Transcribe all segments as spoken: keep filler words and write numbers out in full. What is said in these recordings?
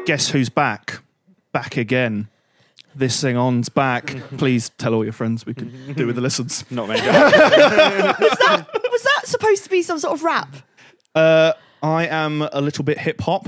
Guess who's back? Back again. This thing on's back. Please tell all your friends. We can do with the listens. Not many. was, that, was that supposed to be some sort of rap? Uh, I am a little bit hip hop.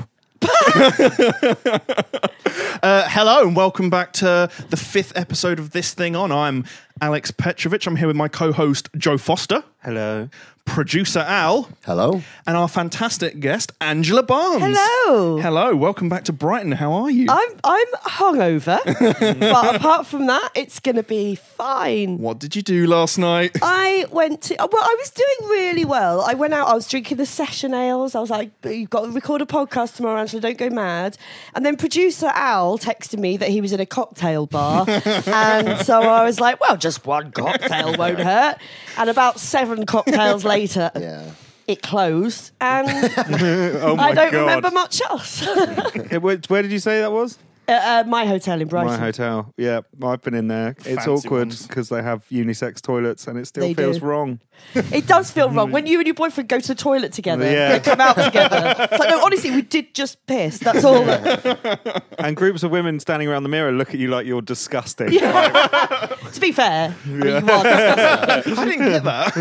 uh, hello and welcome back to the fifth episode of This Thing On. I'm Alex Petrovich. I'm here with my co-host Joe Foster. Hello. Producer Al. Hello. And our fantastic guest Angela Barnes. Hello. Hello. Welcome back to Brighton. How are you? I'm I'm hungover, but apart from that, it's going to be fine. What did you do last night? I went to, well, I was doing really well. I went out, I was drinking the session ales. I was like, you've got to record a podcast tomorrow, Angela, don't go mad. And then producer Al texted me that he was in a cocktail bar. And so I was like, well, just one cocktail won't hurt. And about seven cocktails later, Yeah. it closed. And Oh my I don't God. remember much else. Hey, where, where did you say that was? uh, uh, my hotel in Brighton. My hotel. Yeah, I've been in there. It's Fancy awkward ones. because they have unisex toilets and it still They feels do. wrong. It does feel wrong when you and your boyfriend go to the toilet together. Yeah. They come out together. It's like, no, honestly, we did just piss. That's all. And groups of women standing around the mirror look at you like you're disgusting. To be fair, I mean, you are disgusting. I didn't get that.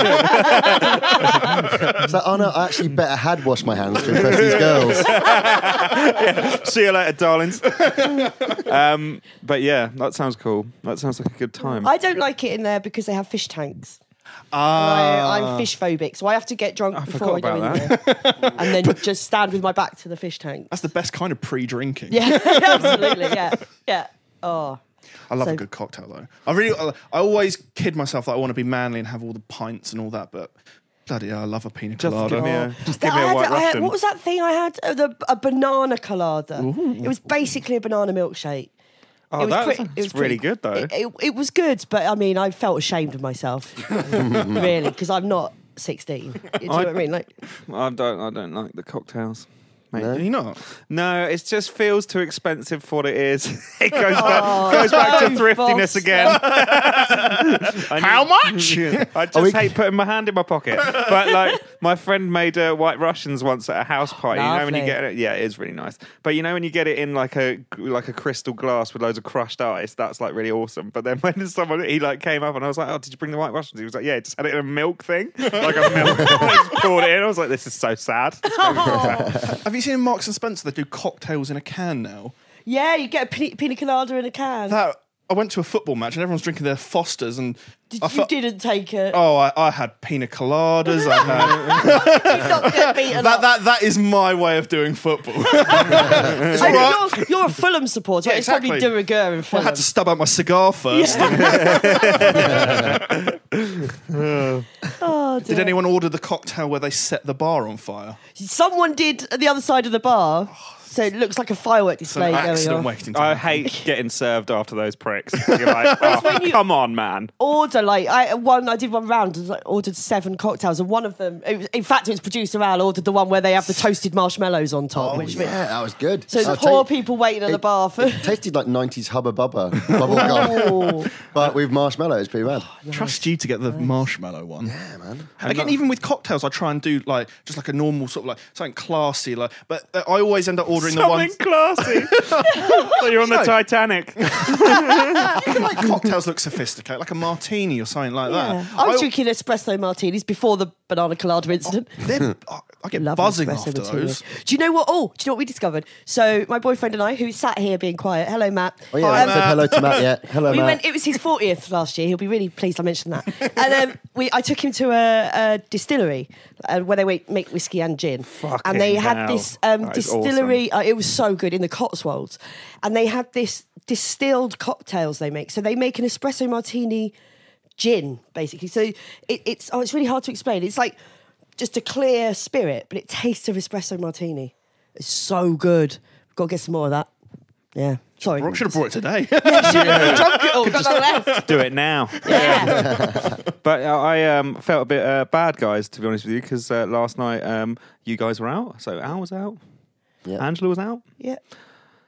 It's like, oh no, I actually better had washed my hands to impress these girls. See you later, darlings. um, but yeah, that sounds cool. That sounds like a good time. I don't like it in there because they have fish tanks. Ah. I, I'm fish phobic, so I have to get drunk I before I forgot go in about there, and then just stand with my back to the fish tank. That's the best kind of pre-drinking. Yeah, absolutely. Yeah, yeah. Oh, I love So- a good cocktail though. I really, I, I always kid myself that I want to be manly and have all the pints and all that, but bloody hell, I love a pina Just colada. give me a, just give I me a had- white I had- Russian. what was that thing I had? Uh, the, a banana colada. It was basically a banana milkshake. Oh, It was that's, pretty- that's it was really pretty- good though. It, it, it was good, but I mean, I felt ashamed of myself, really, because I'm not sixteen. Do you know what I mean? Like, I don't. I don't like the cocktails. Mate. Are you not? No, it just feels too expensive for what it is. It goes back, goes back to Joe thriftiness Foster. again. I How need- much? I just Are we- hate putting my hand in my pocket. But like, my friend made uh, White Russians once at a house party. You know when you Lovely. get it? Yeah, it is really nice. But you know when you get it in like a like a crystal glass with loads of crushed ice, that's like really awesome. But then when someone he like came up and I was like, "Oh, did you bring the White Russians?" He was like, "Yeah, just had it in a milk thing, like a milk." I just poured it in. I was like, "This is so sad." It's very sad. Have you seen Marks and Spencer? They do cocktails in a can now. yeah, you get a pina, pina colada in a can. That I went to a football match and everyone's drinking their Fosters and Did, I you felt- didn't take it. Oh, I, I had pina coladas. I had Did not get beaten that. up. That that is my way of doing football. I mean, you're, you're a Fulham supporter. Yeah, It's probably exactly. de rigueur in I Fulham. had to stub out my cigar first. Oh, Did dear. anyone order the cocktail where they set the bar on fire? Someone did at the other side of the bar, so it looks like a firework It's an display going accident on. waiting to I happen. hate getting served after those pricks. You're like, oh, when you- come on, man. Order like I one. I did one round. and I ordered seven cocktails, and one of them, it was, in fact, it was producer Al ordered the one where they have the toasted marshmallows on top. Oh, which yeah, that was good. So I'll the poor ta- people waiting at the it- bar for. It tasted like nineties Hubba Bubba bubble gum, Oh, but with marshmallows. Pretty bad. Trust you to get the marshmallow one. Yeah, man. Again, even with cocktails, I try and do like just like a normal sort of like something classy. Like, but uh, I always end up ordering the Something ones. classy. So you're on the No. Titanic. Even like cocktails look sophisticated, like a martini or something like yeah. that. I was I, drinking espresso martinis before the banana colada incident. they're- I I get Love buzzing espresso after martinis. those. Do you know what? Oh, do you know what we discovered? So my boyfriend and I, who sat here being quiet. Hello, Matt. Oh yeah, Hi, I said Matt. hello to Matt yet. Hello, We Matt. went. It was his fortieth last year. He'll be really pleased I mentioned that. And um, we, I took him to a, a distillery uh, where they make, make whiskey and gin. Fucking and they had hell. this um, That is distillery. Uh, it was so good in the Cotswolds, and they had this distilled cocktails they make. So they make an espresso martini gin, basically. So it, it's oh, it's really hard to explain. It's like just a clear spirit, but it tastes of espresso martini. It's so good. We've got to get some more of that. Yeah. Sorry. Should have brought it today. Yeah. Drunk it all. Got that left. Do it now. Yeah. But uh, I um, felt a bit uh, bad, guys, to be honest with you, because uh, last night um, you guys were out. So Al was out. Yeah. Angela was out. Yeah.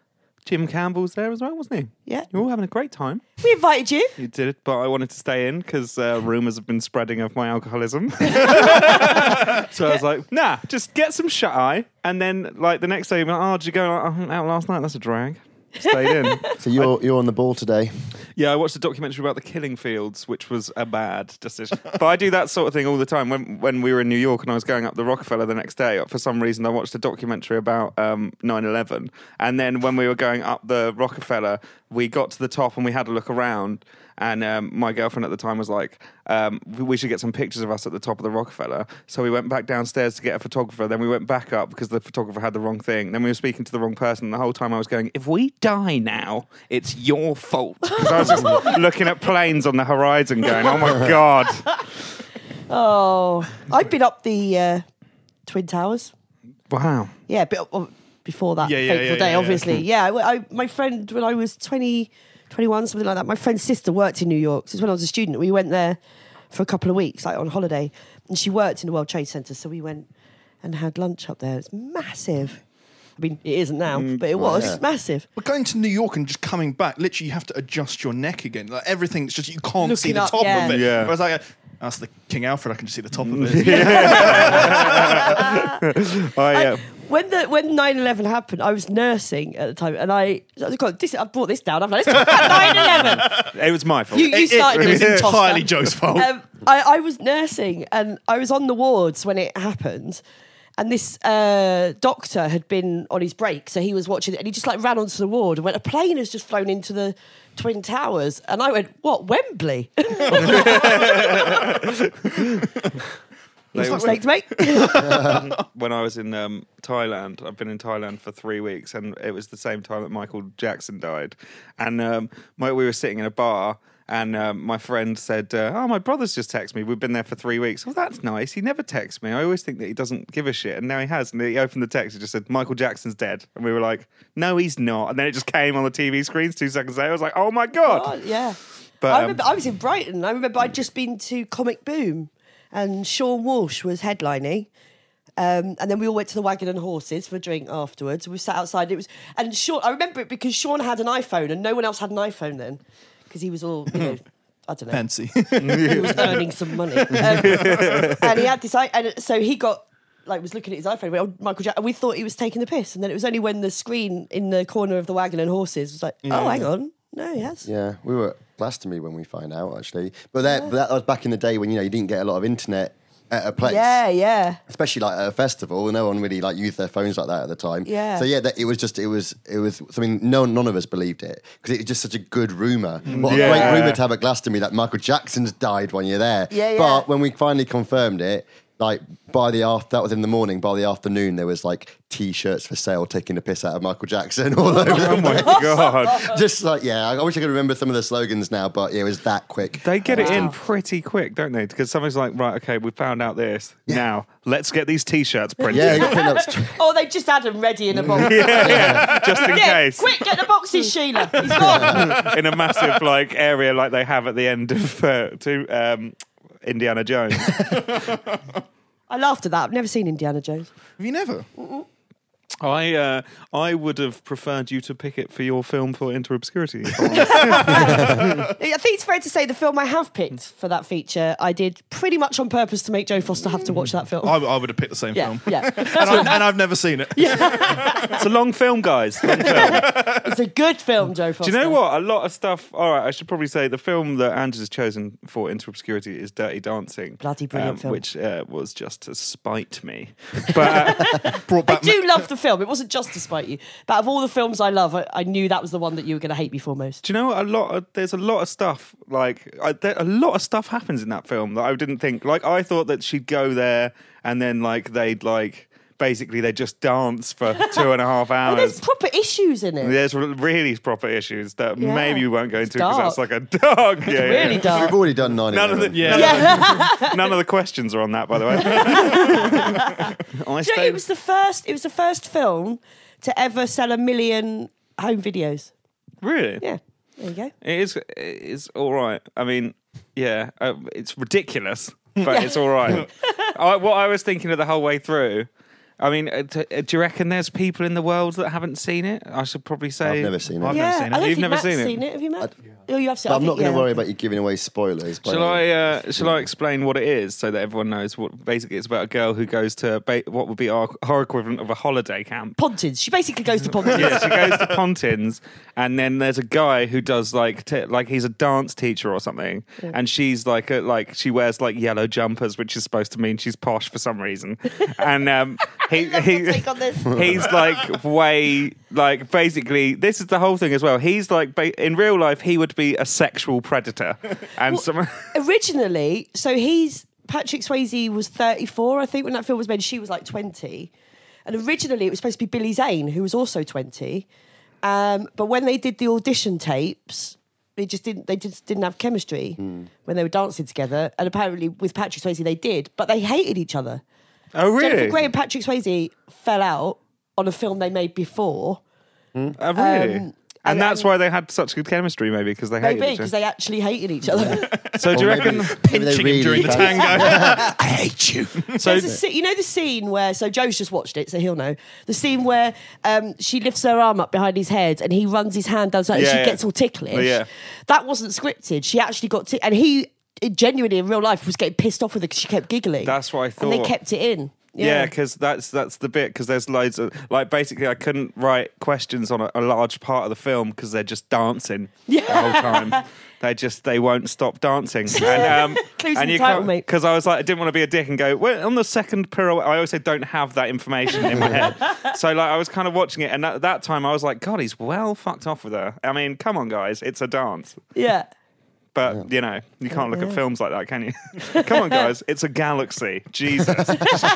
Jim Campbell's there as well, wasn't he? Yeah. You were all having a great time. We invited you. You did, but I wanted to stay in because uh, rumours have been spreading of my alcoholism. So I was like, nah, just get some shut eye. And then, like, the next day, you're like, oh, did you go like, oh, out last night? That's a drag. Stayed in. So you're you're on the ball today. Yeah, I watched a documentary about the killing fields, which was a bad decision. But I do that sort of thing all the time. When when we were in New York and I was going up the Rockefeller the next day, for some reason I watched a documentary about um, nine eleven. And then when we were going up the Rockefeller, we got to the top and we had a look around. And um, my girlfriend at the time was like, um, we should get some pictures of us at the top of the Rockefeller. So we went back downstairs to get a photographer. Then we went back up because the photographer had the wrong thing. Then we were speaking to the wrong person. And the whole time I was going, if we die now, it's your fault. Because I was just looking at planes on the horizon going, oh my God. Oh, I've been up the uh, Twin Towers. Wow. Yeah, but uh, before that Yeah, yeah, fateful yeah, day, yeah, obviously. Yeah, I, I, my friend, when I was twenty, twenty-one, something like that, my friend's sister worked in New York. So when I was a student, we went there for a couple of weeks, like on holiday. And she worked in the World Trade Center, so we went and had lunch up there. It's massive. I mean, it isn't now, but it was yeah. massive. But going to New York and just coming back, literally, you have to adjust your neck again. Like everything's just you can't Looking see the up, top yeah. of it. Yeah. Whereas like, that's the King Alfred. I can just see the top of it. Oh, yeah. When the when nine eleven happened, I was nursing at the time, and I I, got this, I brought this down. I'm like, let's talk about nine eleven. It was my fault. You, you It, it, started it was this entirely imposter. Joe's fault. Um, I, I was nursing, and I was on the wards when it happened. And this uh, doctor had been on his break, so he was watching it, and he just like ran onto the ward and went, a plane has just flown into the Twin Towers. And I went, what, Wembley? Mistakes, mate. When I was in um, Thailand, I've been in Thailand for three weeks, and it was the same time that Michael Jackson died. And um, my, we were sitting in a bar, and um, my friend said, uh, oh, my brother's just texted me. We've been there for three weeks. Oh, that's nice. He never texts me. I always think that he doesn't give a shit. And now he has. And he opened the text. It just said, Michael Jackson's dead. And we were like, no, he's not. And then it just came on the T V screens two seconds later. I was like, oh, my God. Oh, yeah. But, I um, remember I was in Brighton. I remember I'd just been to Comic Boom, and Sean Walsh was headlining. Um, and then we all went to the Wagon and Horses for a drink afterwards. We sat outside. It was and Sean. I remember it because Sean had an iPhone, and no one else had an iPhone then, because he was all, you know, I don't know. Fancy. He was earning some money, um, and he had this. i- And so he got like was looking at his iPhone. Went, oh, Michael Jackson. And we thought he was taking the piss, and then it was only when the screen in the corner of the Wagon and Horses was like, oh, hang on, no, he has. Yeah, we were at Glastonbury when we find out actually, but that but that was back in the day when you know you didn't get a lot of internet at a place. Yeah, yeah. Especially like at a festival, no one really like used their phones like that at the time. Yeah. So yeah, that, it was just it was it was something no none of us believed it because it was just such a good rumor. What Yeah. a great rumor to have at Glastonbury that Michael Jackson's died when you're there. Yeah, yeah. But when we finally confirmed it, like by the after that was in the morning, by the afternoon there was like T-shirts for sale taking the piss out of Michael Jackson all over. oh, my God. Just like yeah, I wish I could remember some of the slogans now, but yeah, it was that quick. They get it in Wow. pretty quick, don't they? Because someone's like, right, okay, we found out this. Now, let's get these T-shirts printed. Yeah, you got print ups. Oh, they just had them ready in a box. Yeah, just in Yeah, case. quick, get the boxes, Sheila. He's gone. In a massive like area like they have at the end of uh, to, um, Indiana Jones. I laughed at that. I've never seen Indiana Jones. Have you never? I uh, I would have preferred you to pick it for your film for Into Obscurity. if I'm honest. I think it's fair to say the film I have picked for that feature, I did pretty much on purpose to make Joe Foster have to watch that film. I, I would have picked the same yeah, film. yeah. And, I, and I've never seen it. It's a long film, guys. Long film. It's a good film, Joe Do Foster. you know what? A lot of stuff. All right, I should probably say the film that Andrew has chosen for Into Obscurity is Dirty Dancing. Bloody brilliant film. Which uh, was just to spite me. But uh, Brought I back do love the film. It wasn't just to spite you. But of all the films I love, I, I knew that was the one that you were going to hate me for most. do you know what? A lot of there's a lot of stuff like I, there, a lot of stuff happens in that film that I didn't think. Like I thought that she'd go there and then like they'd like basically they just dance for two and a half Oh, there's hours. proper issues in it. There's re- really proper issues that Yeah. maybe we won't go into It's because that's dark. like a dog. Yeah, yeah, Really yeah. dark. We've already done nine. None of the Yeah. Yeah. none of the questions are on that, by the way. I Do you know, stayed. it was the first. It was the first film to ever sell a million home videos. Really? Yeah, there you go. It is. It is all right. I mean, yeah, uh, it's ridiculous, but Yeah. it's all right. I, what I was thinking of the whole way through I mean, uh, t- uh, do you reckon there's people in the world that haven't seen it? I should probably say. I've never seen it. I've yeah, never seen it. I don't You've think never Matt's seen it? seen it. Have you, Matt? Oh, you have seen But it. I'm not going to yeah. worry about you giving away spoilers. by Shall any- I? Uh, shall I explain what it is so that everyone knows what? Basically, it's about a girl who goes to ba- what would be our, our equivalent of a holiday camp. Pontins. She basically goes to Pontins. Yeah, she goes to Pontins, and then there's a guy who does like t- like he's a dance teacher or something, and she's like a, like she wears like yellow jumpers, which is supposed to mean she's posh for some reason, and um, he he Take on this. he's like way like basically this is the whole thing as well. He's like ba- in real life he would be a sexual predator, and some Originally, so he's Patrick Swayze was thirty-four, I think, when that film was made. She was like twenty, and originally it was supposed to be Billy Zane, who was also twenty. Um, but when they did the audition tapes, they just didn't. They just didn't have chemistry when they were dancing together. And apparently, with Patrick Swayze, they did, but they hated each other. oh really Jennifer Grey and Patrick Swayze fell out on a film they made before. oh, really. Um, and and- that's and- why they had such good chemistry, maybe because they hated Maybe each because other. they actually hated each other. So do you Or reckon? maybe- maybe they Pinching him really during the fancy- tango. I hate you. So There's a sce- you know the scene where, so Joe's just watched it, so he'll know. The scene where um, she lifts her arm up behind his head and he runs his hand down, so and Yeah, she yeah. gets all ticklish. Oh, yeah. That wasn't scripted. She actually got, ti- and he it genuinely in real life was getting pissed off with her because she kept giggling. That's what I And they thought. kept it in. Yeah, because that's that's the bit. Because there's loads of like basically, I couldn't write questions on a, a large part of the film because they're just dancing the whole time. They just they won't stop dancing, and um, Clues in and the you title, can't mate. because I was like I didn't want to be a dick and go well, on the second pirouette. I always say don't have that information in my head. So like I was kind of watching it, and at that time I was like, God, he's well fucked off with her. I mean, come on, guys, it's a dance. Yeah. But, you know, you can't look at films like that, can you? Come on, guys. It's a galaxy. Jesus. Just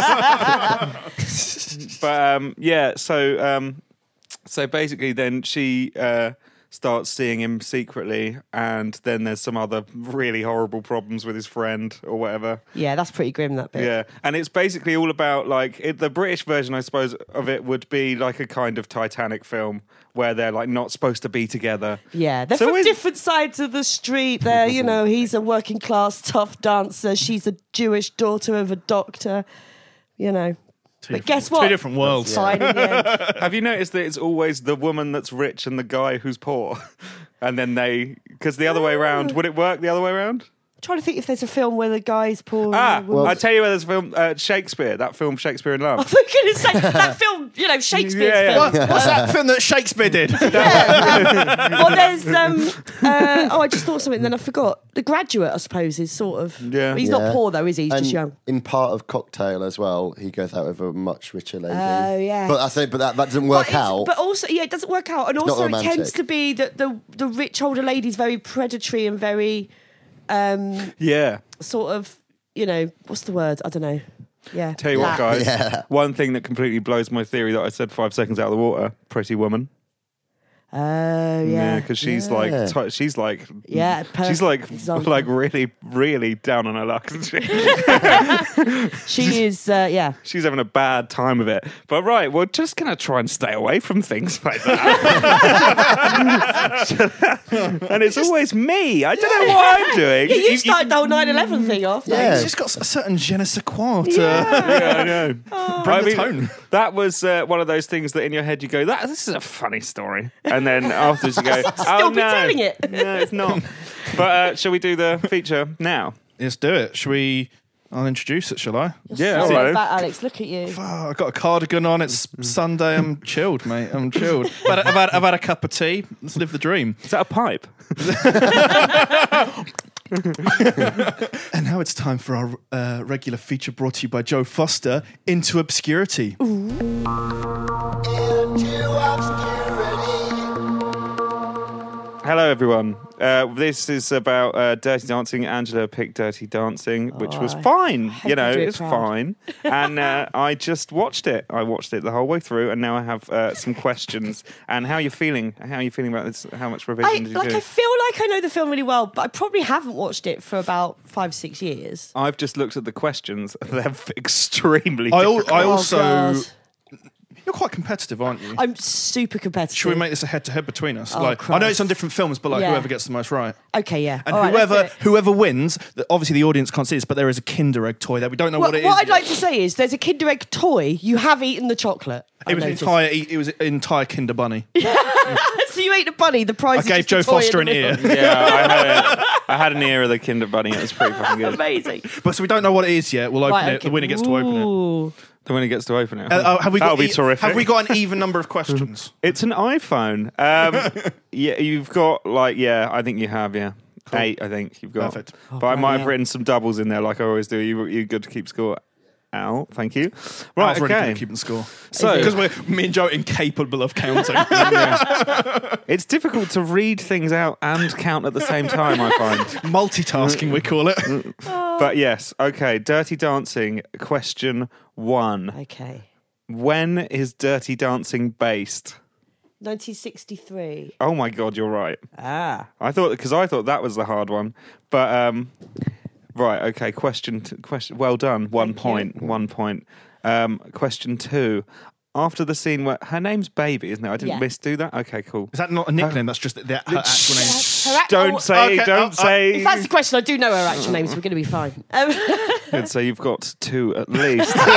chillax. But, um, yeah, so um, so basically then she uh, starts seeing him secretly, and then there's some other really horrible problems with his friend or whatever. Yeah, that's pretty grim, that bit. Yeah, and it's basically all about, like, it, the British version, I suppose, of it would be like a kind of Titanic film where they're, like, not supposed to be together. Yeah, they're So from is- different sides of the street. They're, you know, he's a working class tough dancer. She's a Jewish daughter of a doctor. You know, but guess what? Two different worlds. Fine in the end. Have you noticed that it's always the woman that's rich and the guy who's poor? And then they, because the other way around, would it work the other way around? I'm trying to think if there's a film where the guy's poor. Ah, and the woman- I tell you where there's a film, uh, Shakespeare, that film Shakespeare in I Love. was going to say that film, you know, Shakespeare's Yeah, yeah. film. What, what's that film that Shakespeare did? Yeah, um, well, there's. Um, uh, oh, I just thought something, then I forgot. The Graduate, I suppose, is sort of. Yeah. He's Yeah. not poor though, is he? He's And just young. in part of Cocktail as well, he goes out with a much richer lady. Oh, yes. But I think, but that, that doesn't work But it's- out. But also, yeah, it doesn't work out, and not also it romantic. tends to be that the the rich older lady's very predatory and very um, Yeah. sort of, you know, what's the word? I don't know. Yeah. Tell you what, That. guys. Yeah. One thing that completely blows my theory that I said five seconds out of the water: Pretty Woman. Oh yeah. because she's Yeah. like, t- she's like, Yeah, she's perfect like, example. like really, really down on her luck. Isn't she? She is. Uh, yeah. She's having a bad time of it. But right, we're just going to try and stay away from things like that. And it's always me. I don't know what I'm doing. Yeah, you started the whole nine eleven thing off. don't Yeah. He's just got a certain je ne sais quoi to Yeah, I know. bring I the mean, tone. That was uh, one of those things that in your head you go, "That this is a funny story," and then afterwards you go, "Oh Still be no, telling it. no, it's not." But uh, shall we do the feature now? Let's do it. Shall we? I'll introduce it, shall I? Yeah, So all right. back, Alex, look at you. Oh, I've got a cardigan on. It's Sunday. I'm chilled, mate. I'm chilled. I've had, I've, had, I've had a cup of tea. Let's live the dream. Is that a pipe? And now it's time for our uh, regular feature brought to you by Joe Foster, Into Obscurity. Hello, everyone. Uh, this is about uh, Dirty Dancing. Angela picked Dirty Dancing, which was I fine. hope You know, you do it it's proud. fine. And uh, I just watched it. I watched it the whole way through, and now I have uh, some questions. And how are you feeling? How are you feeling about this? How much revision I did you like. do? I feel like I know the film really well, but I probably haven't watched it for about five, six years. I've just looked at the questions. They're extremely I, al- difficult. I Oh, also God. You're quite competitive, aren't you? I'm super competitive. Should we make this a head-to-head between us? Oh, like, I know Christ. it's on different films, but like Yeah. whoever gets the most right. Okay, yeah. And All right, let's do whoever it. whoever wins, the- obviously the audience can't see this, but there is a Kinder Egg toy there. We don't know What, what it is. what I'd yet. like to say is there's a Kinder Egg toy. You have eaten the chocolate. I It was an noticed. entire. It was an entire Kinder Bunny. So you ate a bunny. The prize I is gave just Joe a toy Foster in an the ear. middle. Yeah, I had, a, I had an ear of the Kinder Bunny. It was pretty fucking good. Amazing. But so we don't know what it is yet. We'll open Right, it. okay. The winner gets to open it. Ooh. The winner gets to open it. Uh, oh, have we That'll got be e- terrific. Have we got an even number of questions? It's an iPhone. Um, yeah, you've got like yeah, I think you have yeah. Eight, I think you've got. Perfect. But I might have yeah. written some doubles in there, like I always do. You, you're good to keep score out. Thank you. I Right, was really good okay. at keeping score. So- because we're me and Joe are incapable of counting. It's difficult to read things out and count at the same time. I find. Multitasking, we call it. But yes, okay. Dirty Dancing. Question one: Okay. When is Dirty Dancing based? nineteen sixty-three. Oh my god, you're right. Ah. I thought because I thought that was the hard one, but um, right, okay. Question, t- question. Well done. One Thank you. point. One point. Um, question two. After the scene where her name's Baby, isn't it? I didn't Yeah. misdo that. Okay, cool. Is that not a nickname? That's just their her actual name. Her act- Don't oh, say. okay, don't oh, uh, say. If that's the question, I do know her actual name, so we're going to be fine. Um, Good, so you've got two at least. Might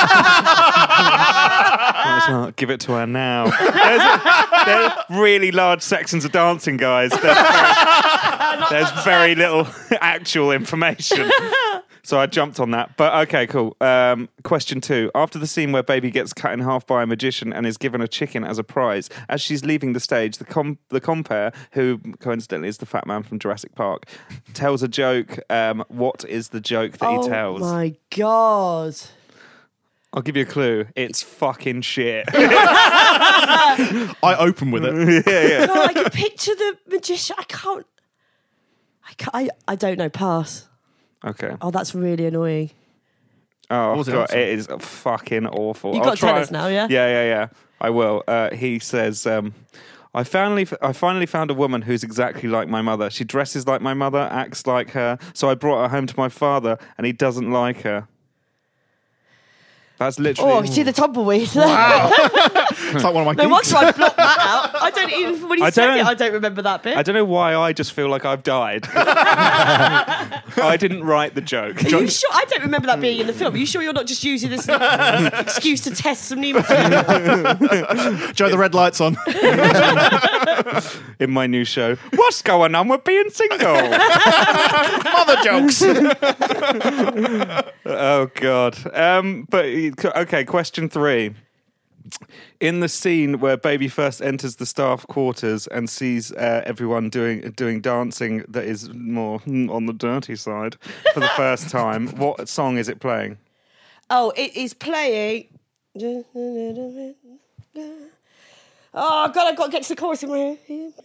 as well give it to her now. There's, a, there's really large sections of dancing, guys. There's very, there's very little actual information. So I jumped on that. But okay, cool. Um, question two. After the scene where Baby gets cut in half by a magician and is given a chicken as a prize, as she's leaving the stage, the com- the compere, who coincidentally is the fat man from Jurassic Park, tells a joke. Um, what is the joke that oh he tells? my God. I'll give you a clue. It's fucking shit. I open with it. yeah, yeah. God, I can picture the magician. I can't. I can't. I, I don't know. Pass. Okay. Oh, that's really annoying. Oh, was it God, awesome? it is fucking awful. You've I'll got to tell try- us now, yeah? Yeah, yeah, yeah. I will. Uh, he says, um, I finally, I finally found a woman who's exactly like my mother. She dresses like my mother, acts like her. So I brought her home to my father, and he doesn't like her. That's literally. Oh, you see the tumbleweed. It's like one of my. No, geeks. once I blocked that out, I don't even. When he I said don't- it, I don't remember that bit. I don't know why I just feel like I've died. I didn't write the joke. Are you sure? I don't remember that being in the film. Are you sure you're not just using this excuse to test some new material? Joe, the red light's on. In my new show, what's going on with being single? Mother jokes. Oh God. Um, but okay, question three. In the scene where Baby first enters the staff quarters and sees uh, everyone doing doing dancing that is more on the dirty side for the first time, what song is it playing? Oh, it is playing. Oh God, I've got to get to the chorus in my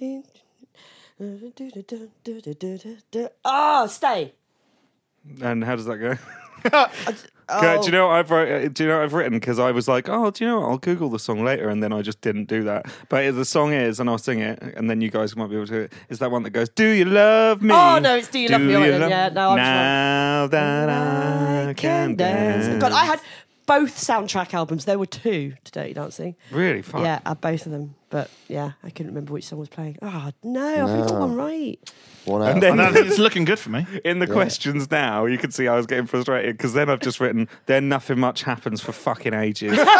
head. Ah, stay. And how does that go? Oh. Do you know what I've wrote, do you know what I've written? Because I was like, oh, do you know what? I'll Google the song later, and then I just didn't do that. But the song is, and I'll sing it, and then you guys might be able to. Is that one that goes, "Do you love me?" Oh, no, it's Do You Love Me? you Oh, love- yeah, no, I'm now that I can dance. God, I had both soundtrack albums. There were two to Dirty Dancing. Really fun. Yeah, I had both of them. But yeah, I couldn't remember which song was playing. Oh, no, I've only got No. one right. One out. And of then- I think it's looking good for me. In the questions now, you can see I was getting frustrated because then I've just written, "Then nothing much happens for fucking ages." That's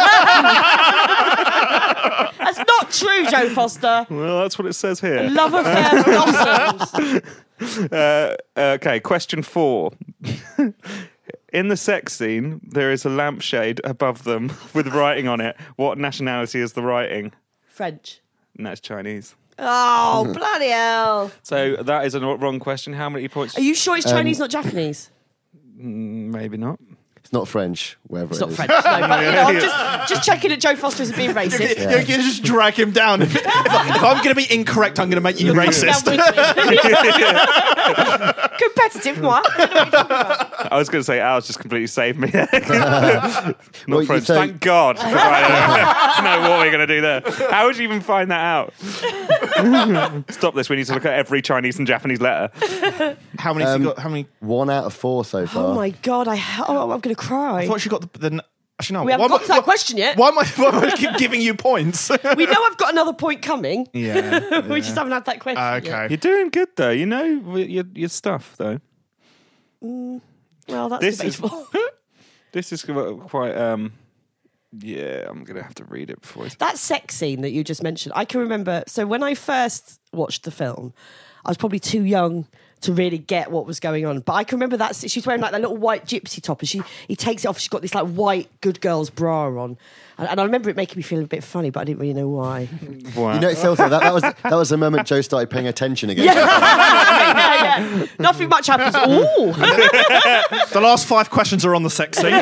not true, Joe Foster. Well, that's what it says here. Love affair blossoms. Uh, okay, question four. In the sex scene, there is a lampshade above them with writing on it. What nationality is the writing? French. No, it's Chinese. Oh, bloody hell. So that is a wrong question. How many points? Are you sure it's Chinese, not Japanese? Maybe not. It's not French, wherever It's it not is. French, no. But, you know, I'm just, just checking that Joe Foster isn't being racist. You're going to just drag him down. If, if, I, if I'm going to be incorrect, I'm going to make you racist. Down with me. Competitive, moi. I was going to say Al's just completely saved me. Not Well, you French. say- Thank God. 'Cause I don't know what we're going to do there. How would you even find that out? Stop this. We need to look at every Chinese and Japanese letter. How many? Um, you got? How many? One out of four so far. Oh my God, I, oh, I'm going to cry. I thought she got the. the Actually, no. We haven't why got am to I- that why- question yet. Why am I, why am I keep giving you points? We know I've got another point coming. yeah. We just haven't had that question yet. Okay. You're doing good though. You know with your your stuff though. Well, that's This is debatable. this is quite. Um, yeah, I'm gonna have to read it before. It's, That sex scene that you just mentioned, I can remember. So when I first watched the film, I was probably too young to really get what was going on. But I can remember that she's wearing like that little white gypsy top, and she he takes it off. She's got this like white good girl's bra on, and, and I remember it making me feel a bit funny, but I didn't really know why. wow. You know, it's also, that, that was that was the moment Joe started paying attention again. yeah, yeah. Nothing much happens. Ooh. The last five questions are on the sex scene.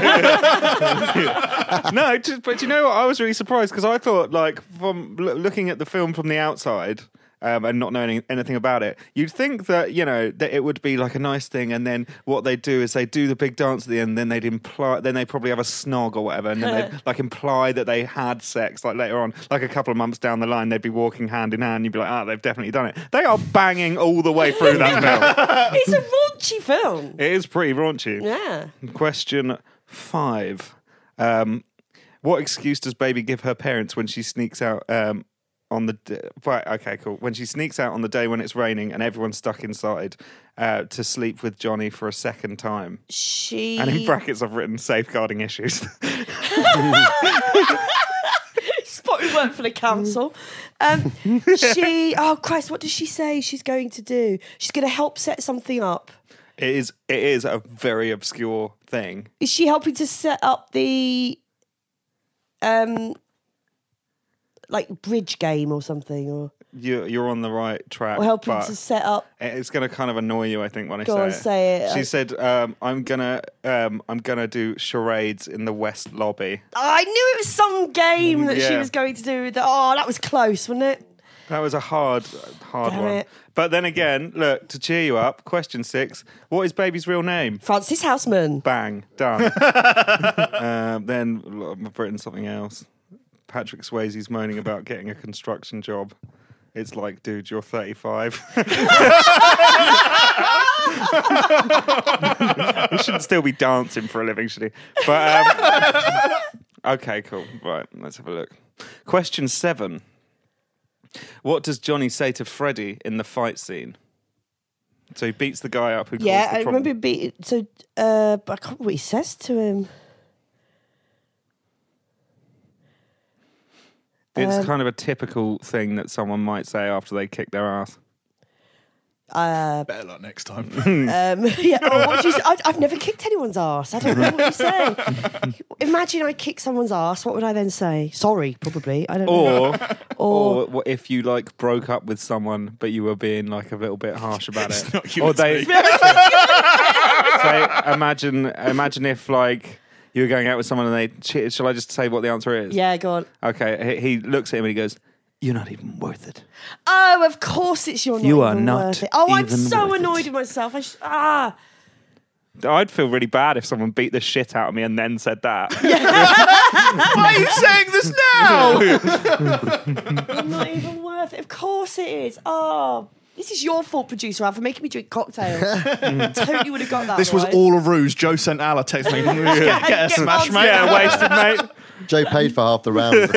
no, just, but you know what? I was really surprised because I thought, like, from lo- looking at the film from the outside um, and not knowing anything about it, you'd think that you know that it would be like a nice thing, and then what they do is they do the big dance at the end, then they'd imply, then they probably have a snog or whatever, and then they'd like imply that they had sex, like later on, like a couple of months down the line, they'd be walking hand in hand. You'd be like, ah, oh, they've definitely done it. They are banging all the way through that film. It's a raunchy film. It is pretty raunchy. Yeah. Question five. Um, what excuse does Baby give her parents when she sneaks out um, on the... D- right, okay, cool. When she sneaks out on the day when it's raining and everyone's stuck inside uh, to sleep with Johnny for a second time. She. And in brackets I've written safeguarding issues. Spotted work for the council. Um, she. Oh Christ! What does she say she's going to do? She's going to help set something up. it is it is a very obscure thing. Is she helping to set up the, um, like bridge game or something, or You, you're on the right track. or helping but to set up? it's going to kind of annoy you, I think, when I Go say on, it. say it. She I- said, um, "I'm gonna, um, I'm gonna do charades in the West Lobby." I knew it was some game that she Yeah. was going to do. That oh, that was close, wasn't it? That was a hard, hard Damn one. it. But then again, look, to cheer you up, question six: what is Baby's real name? Francis Houseman. Bang, done. um, then I've written something else. Patrick Swayze's moaning about getting a construction job. It's like, dude, you're thirty-five. He shouldn't still be dancing for a living, should he? But um, okay, cool. Right, let's have a look. Question seven. What does Johnny say to Freddie in the fight scene? So he beats the guy up who Yeah, caused the I problem. remember being so. Uh, but I can't remember what he says to him. It's Um, kind of a typical thing that someone might say after they kick their ass. Uh, Better luck next time. um, yeah, oh, what do you say? I, I've never kicked anyone's ass. I don't know what you say. Imagine I kick someone's ass. What would I then say? Sorry, probably. I don't know. Or, or what if you like broke up with someone, but you were being like a little bit harsh about it. not you, or it's they me. say, imagine, imagine if like you were going out with someone and they cheated. Shall I just say what the answer is? Yeah, go on. Okay. He, he looks at him and he goes, "You're not even worth it." Oh, of course it's your. You not are even not worth it. Oh, I'm even so worth it. annoyed with myself. I sh- ah. I'd feel really bad if someone beat the shit out of me and then said that. Why are you saying this now? I'm not even worth it. Of course it is. Oh, this is your fault, producer Al, for making me drink cocktails. Totally would have got that. This was right. all a ruse. Joe sent Al a text me. Get, get a Get smash, on, mate. Yeah, wasted, mate. Joe paid for half the round.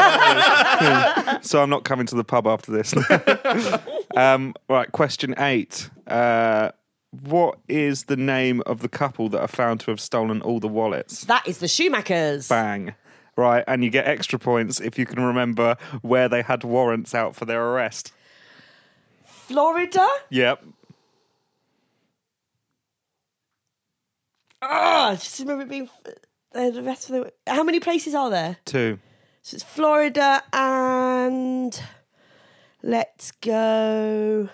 So I'm not coming to the pub after this. um, right, question eight. Uh, what is the name of the couple that are found to have stolen all the wallets? That is the Schumachers. Bang. Right, and you get extra points if you can remember where they had warrants out for their arrest. Florida. Yep. Ah, I just remember it being uh, the rest of the. How many places are there? Two. So it's Florida and let's go.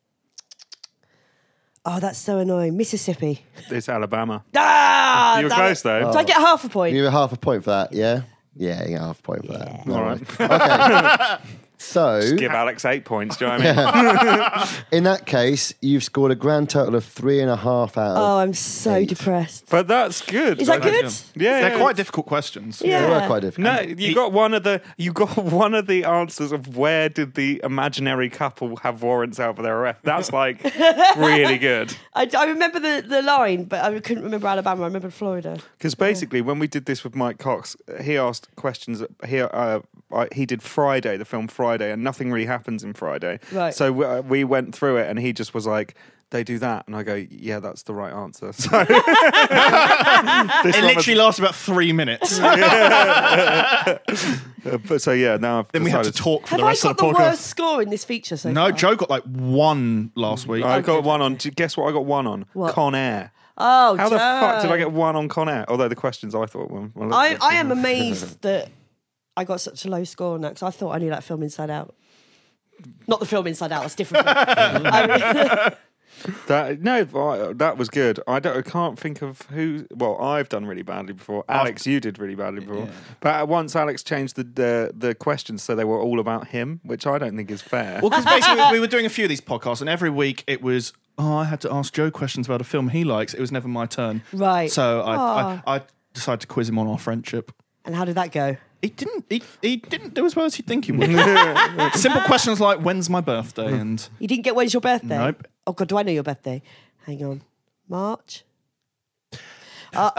Oh, that's so annoying. Mississippi. It's Alabama. Ah, You were damn close, it. though. Do I get half a point? You give half a point for that, yeah? Yeah, you get half a point for that. All right. Okay. So, Just give Alex eight points. Do you know what I mean? in that case, you've scored a grand total of three and a half out of. Oh, I'm so eight. depressed. But that's good. Is that good? Yeah, They're yeah. quite difficult questions. Yeah. They were quite difficult. No, you got one of the you got one of the answers of where did the imaginary couple have warrants out for their arrest. That's like really good. I, I remember the, the line, but I couldn't remember Alabama. I remember Florida. Because basically, when we did this with Mike Cox, he asked questions. He uh, I, he did Friday, the film Friday, and nothing really happens in Friday. Right. So we, uh, we went through it, and he just was like, "They do that," and I go, "Yeah, that's the right answer." So It literally lasts about three minutes. Uh, but so yeah, now I've Then we have to decided- talk for Have the I rest got of the the podcast. worst score in this feature so No, far? Joe got like one last week. I got one on. Guess what? I got one on What? Con Air. Oh, How the fuck did Joe. I get one on Con Air? Although the questions I thought were. were I, I am amazed that I got such a low score on that because I thought I knew that film Inside Out. Not the film Inside Out, that's different. film. I mean, That no, I- that was good. I don't. I can't think of who. Well, I've done really badly before. Alex, you did really badly before. But once Alex changed the, the the questions so they were all about him, which I don't think is fair. Well, because basically we were doing a few of these podcasts, and every week it was, oh, I had to ask Joe questions about a film he likes. It was never my turn. Right. So I, Aw. I, I decided to quiz him on our friendship. and how did that go? He didn't. He, he didn't do as well as you'd think he would. Simple questions like, "When's my birthday?" and You didn't get when's your birthday? Nope. Oh God, do I know your birthday? Hang on, March. um,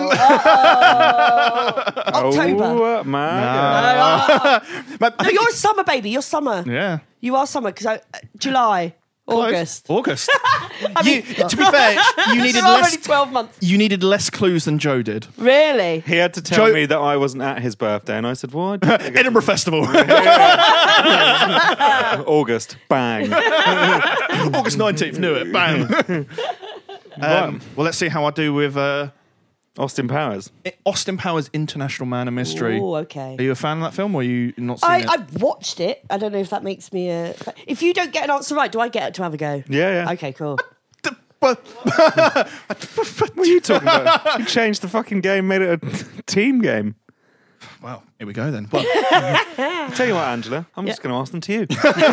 October. Oh, man. but I No, think you're a summer baby. You're summer. yeah. You are summer because uh, July, Close. August. August. you, to be fair, you needed There are less. only twelve months. You needed less clues than Joe did. Really? He had to tell Joe- me that I wasn't at his birthday, and I said, "What?" Edinburgh Festival, August, bang. August nineteenth. Knew it. Bam. um, well, let's see how I do with uh, Austin Powers. Austin Powers International Man of Mystery. Oh, okay. Are you a fan of that film, or are you not seen I, it? I've watched it. I don't know if that makes me a. If you don't get an answer right, do I get to have a go? Yeah, yeah. Okay, cool. Well, What are you talking about? You changed the fucking game, made it a team game. well, here we go then. Well, Tell you what, Angela, I'm just Yeah. going to ask them to you.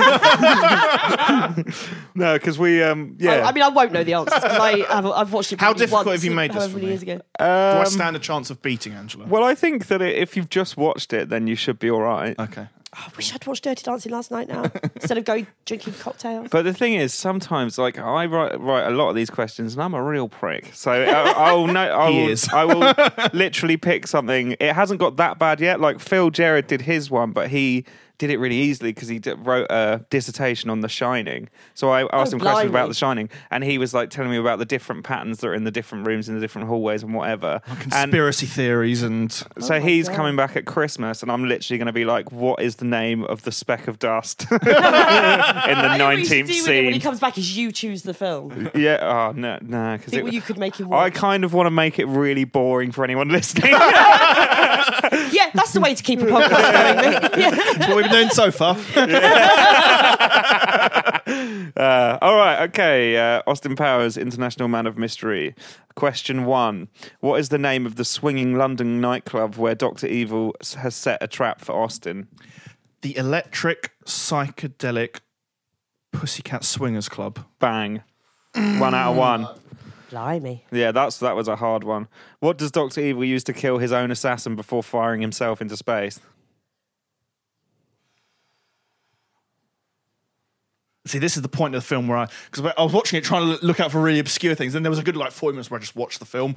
No, because we, um, yeah. I, I mean, I won't know the answers because I have, I've watched it. How probably difficult once, have you made this however for many me? years ago? do I Um, stand a chance of beating Angela? Well, I think that if you've just watched it, then you should be all right. Okay. Oh, I wish I'd watched Dirty Dancing last night now instead of going drinking cocktails. But the thing is, sometimes, like I write, write a lot of these questions, and I'm a real prick. So I, I'll know. I He will, is. I will literally pick something. It hasn't got that bad yet. Like Phil Jarrett did his one, but he did it really easily because he d- wrote a dissertation on The Shining. So I asked him questions blimey. about The Shining, and he was like telling me about the different patterns that are in the different rooms, in the different hallways, and whatever. And Conspiracy theories and so Oh my he's God. coming back at Christmas, and I'm literally going to be like, "What is the name of the speck of dust in the nineteenth What you should do with it when he scene?" comes back is you choose the film. Yeah, oh no, no, because Think what you could make him I watch. kind of want to make it really boring for anyone listening. Yeah, that's the way to keep a podcast going, mate. Yeah. that's what we've been doing so far. uh, all right, okay. Uh, Austin Powers, International Man of Mystery. Question one: what is the name of the swinging London nightclub where Doctor Evil s- has set a trap for Austin? The Electric Psychedelic Pussycat Swingers Club. Bang, one out of one. Blimey. Yeah, that's that was a hard one. What does Doctor Evil use to kill his own assassin before firing himself into space? See, this is the point of the film where I, because I was watching it trying to look out for really obscure things, and there was a good like forty minutes where I just watched the film.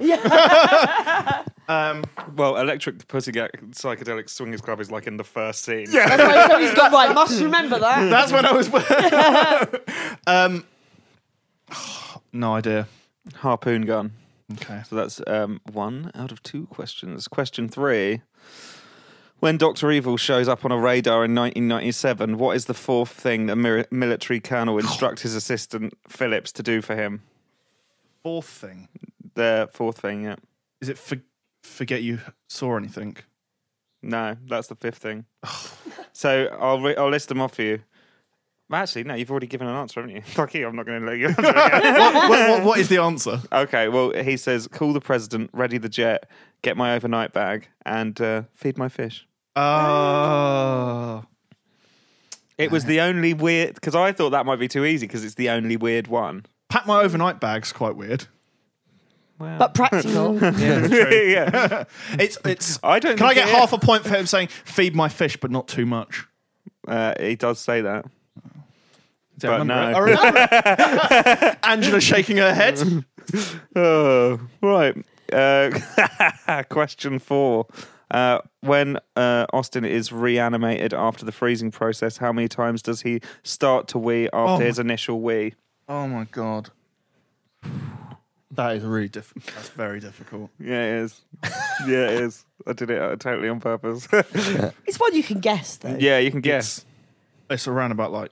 Well, Electric Pussycat Psychedelic Swingers Club is like in the first scene. That's why somebody's got right. Must remember that. That's when I was. um, no idea. Harpoon gun. Okay. So that's um, one out of two questions. Question three. When Doctor Evil shows up on a radar in nineteen ninety-seven, what is the fourth thing that a military colonel instructs his assistant Phillips to do for him? Fourth thing. The fourth thing, yeah. Is it for, forget you saw anything? No, that's the fifth thing. So I'll re- I'll list them off for you. Actually, no, you've already given an answer, haven't you? Fuck you, I'm not going to let you answer again. what, what, what, what is the answer? Okay, well, he says, call the president, ready the jet, get my overnight bag, and uh, feed my fish. Uh, It was the only weird because I thought that might be too easy because it's the only weird one. Pack my overnight bag's quite weird. Well, But practical. Yeah, true. yeah. It's it's. I don't. Can I think get it- half a point for him saying "feed my fish, but not too much"? Uh, he does say that. Yeah, I But remember no. it. I remember. Angela shaking her head. Oh, right. Uh, question four. Uh, when uh, Austin is reanimated after the freezing process, how many times does he start to wee after Oh his initial wee? Oh my god, that is really difficult. That's very difficult. Yeah, it is. Yeah, it is. I did it uh, totally on purpose. It's one you can guess, though. Yeah, you can guess. It's around about like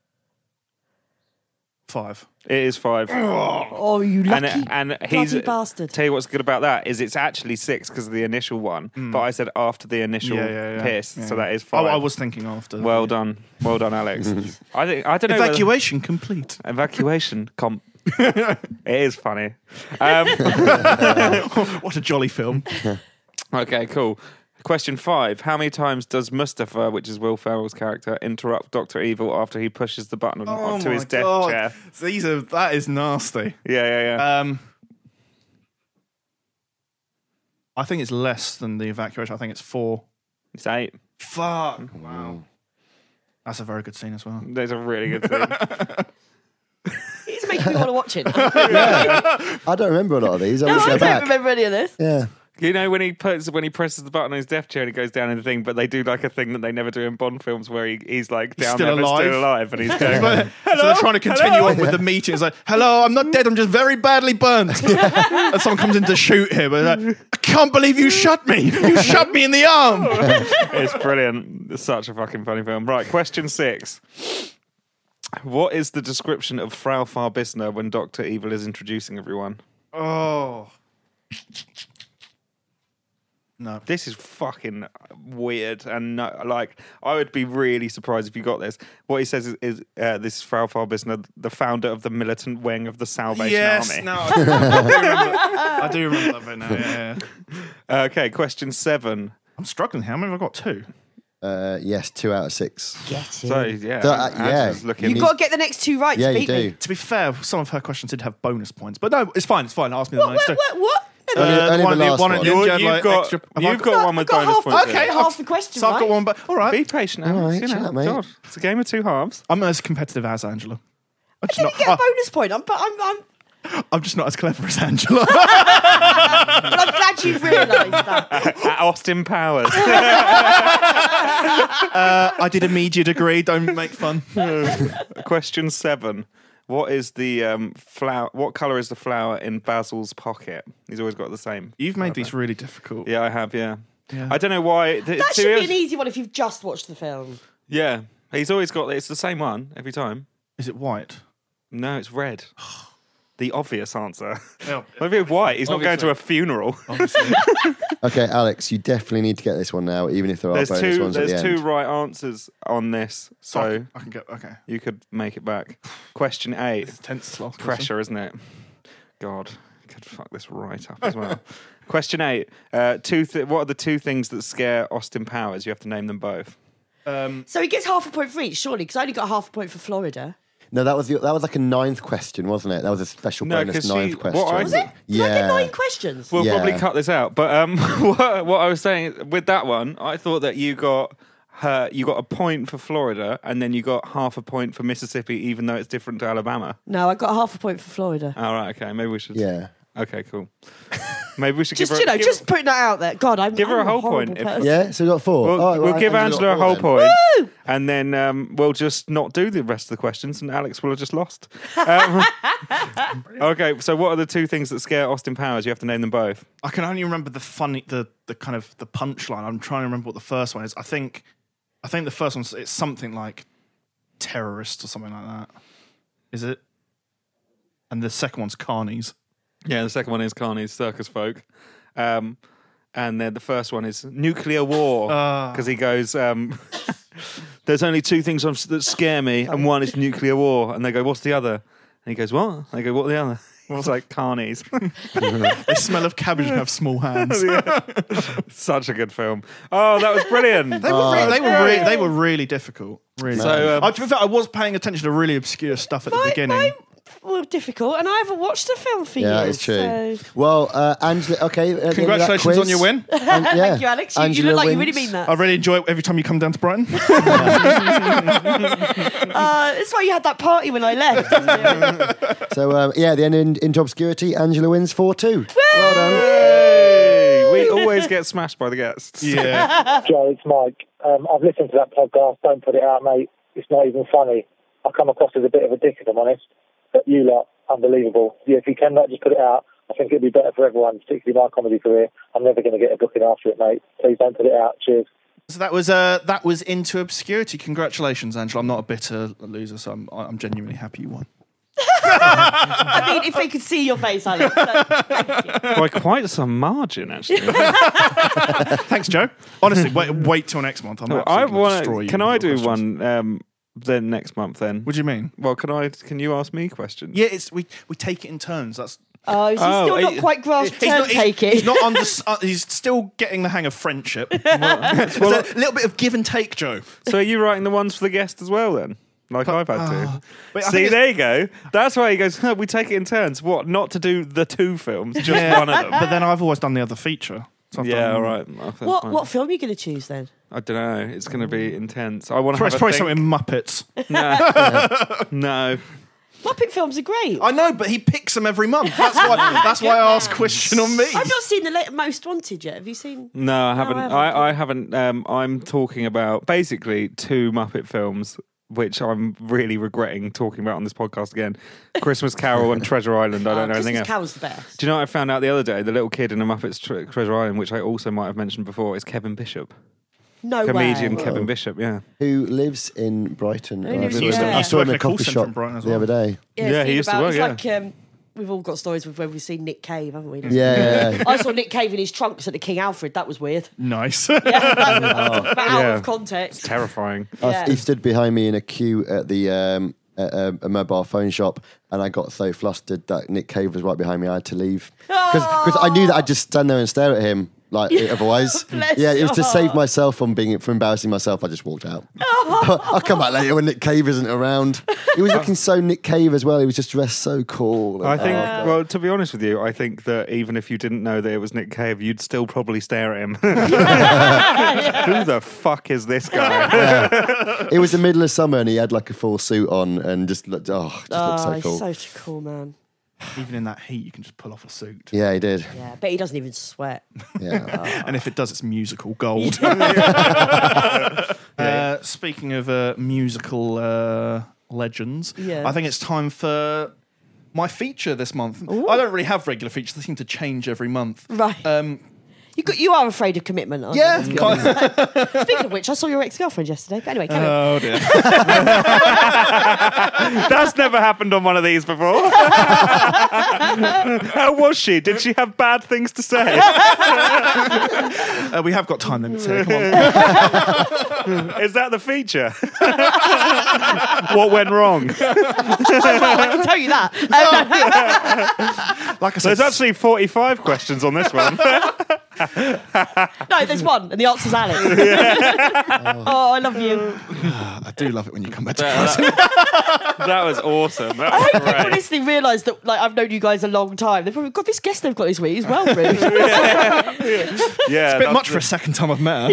five. It is five. Oh, you And, lucky, and he's bloody bastard. tell you what's good about that is it's actually six because of the initial one, but I said after the initial Yeah, yeah, yeah. piss, Yeah. so that is Oh, five. I was thinking after. well done, well done, Alex. I think I don't know. whether- Evacuation complete. Evacuation comp. It is funny. Um, What a jolly film. okay, cool. Question five. How many times does Mustafa, which is Will Ferrell's character, interrupt Doctor Evil after he pushes the button onto his death God. chair? These are that is nasty. Yeah, yeah, yeah. Um, I think it's less than the evacuation. I think it's four. It's eight. Fuck. Wow. That's a very good scene as well. There's a really good scene. It's making me want to watch it. I don't remember a lot of these. I No, wish I go don't back. remember any of this. Yeah. You know when he puts when he presses the button on his death chair and it goes down in the thing, but they do like a thing that they never do in Bond films where he, he's like down Still there but alive. still alive, and he's going. But- so they're trying to continue Hello? on with the meeting. It's like, hello, I'm not dead, I'm just very badly burnt. And someone comes in to shoot him. And like, I can't believe you shot me. You shot me in the arm. It's brilliant. It's such a fucking funny film. Right, question six. What is the description of Frau Farbissner when Doctor Evil is introducing everyone? Oh. No. This is fucking weird, and no, like I would be really surprised if you got this. What he says is, is uh, this is Frau Farbissner, the founder of the militant wing of the Salvation Yes, Army. no. I do remember, I do remember that bit now. Yeah, yeah. Okay, question seven. I'm struggling here. How many have I got? Two. Uh, yes, two out of six. Get it. So yeah, So, uh, yeah. Angela's looking. You've got to get the next two right Yeah, to you beat do. me. To be fair, some of her questions did have bonus points. But no, it's fine. It's fine. Ask me the What, next what, two. what, what? Uh, Only- only one, the at last one at one. the end, You're- you had, you've like, got extra- have I you've got one with I've got bonus half, points. okay, in. half the question So I've right. got one, but all right. Be patient, All Alex. right, you chill know, out, mate. God, it's a game of two halves. I'm not as competitive as Angela. I'm just, I not, didn't get a I, bonus point, I'm, but I'm, I'm, I'm just not as clever as Angela. but I'm glad you've realised that. At Austin Powers. uh, I did a media degree. Don't make fun. Question seven. What is the um, flower? What color is the flower in Basil's pocket? He's always got the same. You've made these really difficult. Yeah, I have. Yeah, Yeah. I don't know why. th- That to should be be an easy one if you've just watched the film. Yeah, he's always got. It's the same one every time. Is it white? No, it's red. The obvious answer. Yeah. Maybe white. He's not going to Obviously. a funeral. Obviously. Okay, Alex, you definitely need to get this one now, even if there are There's bonus two. ones at There's the two end. right answers on this, So so I can get okay. you could make it back. Question eight. It's tense to last question. Pressure, isn't it? God, I could fuck this right up as well. Question eight. Uh, two. Th- what are the two things that scare Austin Powers? You have to name them both. Um, So he gets half a point for each, surely, because I only got half a point for Florida. No, that was the, that was like a ninth question, wasn't it? That was a special No, bonus 'cause she- ninth what question. I- Was it? Did I Yeah. get nine questions? We'll Yeah. probably cut this out. But um, what, what I was saying with that one, I thought that you got her, you got a point for Florida, and then you got half a point for Mississippi, even though it's different to Alabama. No, I got half a point for Florida. All right, okay, maybe we should. Yeah. Okay, cool. Maybe we should Just, give her. you know, give just her- putting that out there. God, I'm Give her I'm a whole horrible point if- person. Yeah, so we got four. We'll, All right, we'll well, give Angela Angela a got whole four then. point, and then um, we'll just not do the rest of the questions, and Alex will have just lost. Um, okay, so what are the two things that scare Austin Powers? You have to name them both. I can only remember the funny, the the kind of the punchline. I'm trying to remember what the first one is. I think, I think the first one's it's something like terrorists or something like that. Is it? And the second one's carnies. Yeah, the second one is Carney's Circus Folk. Um, and then the first one is Nuclear War. Ah. Because he goes, um, there's only two things that scare me, and one is nuclear war. And they go, what's the other? And he goes, what? And they go, what the other? It's like carnies. They smell of cabbage and have small hands. Such a good film. Oh, that was brilliant. They were, re- they, were re- they were really difficult. Really. So, um, I, to be fair, I was paying attention to really obscure stuff at the Mine- beginning. mine were difficult, and I haven't watched the film for Yeah, years. it's true. So. Well, uh, Angela, okay. at the end of that Congratulations quiz- on your win. And, yeah, Thank you, Alex. You, you Angela look like you wins. really mean that. I really enjoy it every time you come down to Brighton. Uh, that's why you had that party when I left. Isn't it? So, um, yeah, the end in, into obscurity, Angela wins four two. Well done. Hey, we always get smashed by the guests. Yeah. Joe, it's Mike. Um, I've listened to that podcast. Don't put it out, mate. It's not even funny. I come across as a bit of a dick, if I'm honest. But you lot, unbelievable. Yeah, if you cannot just put it out, I think it'd be better for everyone, particularly my comedy career. I'm never going to get a booking after it, mate. Please don't put it out. Cheers. So that was uh, that was into obscurity. Congratulations, Angela. I'm not a bitter loser, so I'm, I'm genuinely happy you won. I mean, if they could see your face, Alex. So, thank you. By quite some margin, actually. Thanks, Joe. Honestly, wait, wait till next month. I'm I absolutely gonna want. destroy you. Can with I your do questions. one um, then next month? Then. What do you mean? Well, can I? Can you ask me questions? Yeah, it's we we take it in turns. That's Oh, is he Oh, still not he- quite grasped he's turn not, he's, taking? he's not under, uh, he's still getting the hang of friendship. There's a little bit of give and take, Joe. So are you writing the ones for the guest as well then? Like I've had to. uh, but I See, think it's- there you go. That's why he goes, huh, we take it in turns. What? Not to do the two films, just Yeah, one of them. But then I've always done the other feature. So I've Yeah, done- all right. I think What fine. what film are you going to choose then? I don't know. It's going to be intense. I want to Probably, have probably a something think. Muppets. No. Muppet films are great. I know, but he picks them every month. That's why. That's why I asked question on me. I've not seen the late, Most Wanted yet. Have you seen? No, I haven't. I haven't. I, I haven't. Um, I'm talking about basically two Muppet films, which I'm really regretting talking about on this podcast again. Christmas Carol and Treasure Island. I don't Oh, know anything Christmas else. Carol's the best. Do you know what I found out the other day? The little kid in the Muppets tre- Treasure Island, which I also might have mentioned before, is Kevin Bishop. No Comedian way. Kevin Bishop, yeah. Who lives in Brighton? Who lives I in- Used to- I used to saw work him in in a a call coffee centre shop in Brighton as the well. other day. Yeah, Yeah, it's he been used to about- work, It's yeah. like um, we've all got stories with when we've seen Nick Cave, haven't we? Yeah, yeah, yeah. I saw Nick Cave in his trunks at the King Alfred. That was weird. Nice. Yeah, that was out Yeah. of context. Terrifying. I- Yeah. He stood behind me in a queue at the um, at a, a mobile phone shop, and I got so flustered that Nick Cave was right behind me. I had to leave because I knew that I'd just stand there and stare at him. Like otherwise, Bless yeah, it was to your save heart. myself from being from embarrassing myself. I just walked out. I'll come back later when Nick Cave isn't around. He was looking so Nick Cave as well. He was just dressed so cool. I think, Oh, well, to be honest with you, I think that even if you didn't know that it was Nick Cave, you'd still probably stare at him. Who the fuck is this guy? it was the middle of summer, and he had like a full suit on, and just looked, oh, just Oh, looked so he's cool. such a cool man. Even in that heat, you can just pull off a suit. Yeah, he did. Yeah, but he doesn't even sweat. Yeah. And if it does, it's musical gold. uh, speaking of uh, musical uh, legends, Yeah. I think it's time for my feature this month. I don't really have regular features; they seem to change every month. Right. Um, You, got, you are afraid of commitment, aren't yeah. you? kind of- Speaking of which, I saw your ex-girlfriend yesterday. But anyway, carry on. oh dear. That's never happened on one of these before. How was she? Did she have bad things to say? Uh, we have got time limits here. Come on. Is that the feature? What went wrong? I can tell you that. Um, Like I said, There's actually forty-five questions on this one. no, there's one, and the answer's Alex. Oh, I love you. I do love it when you come back to that, class. that was awesome. That I was hope people great. listening realise that like I've known you guys a long time. They've probably got this guest they've got this week. He's well rude. Yeah, A bit that's much the- for a second time I've met her.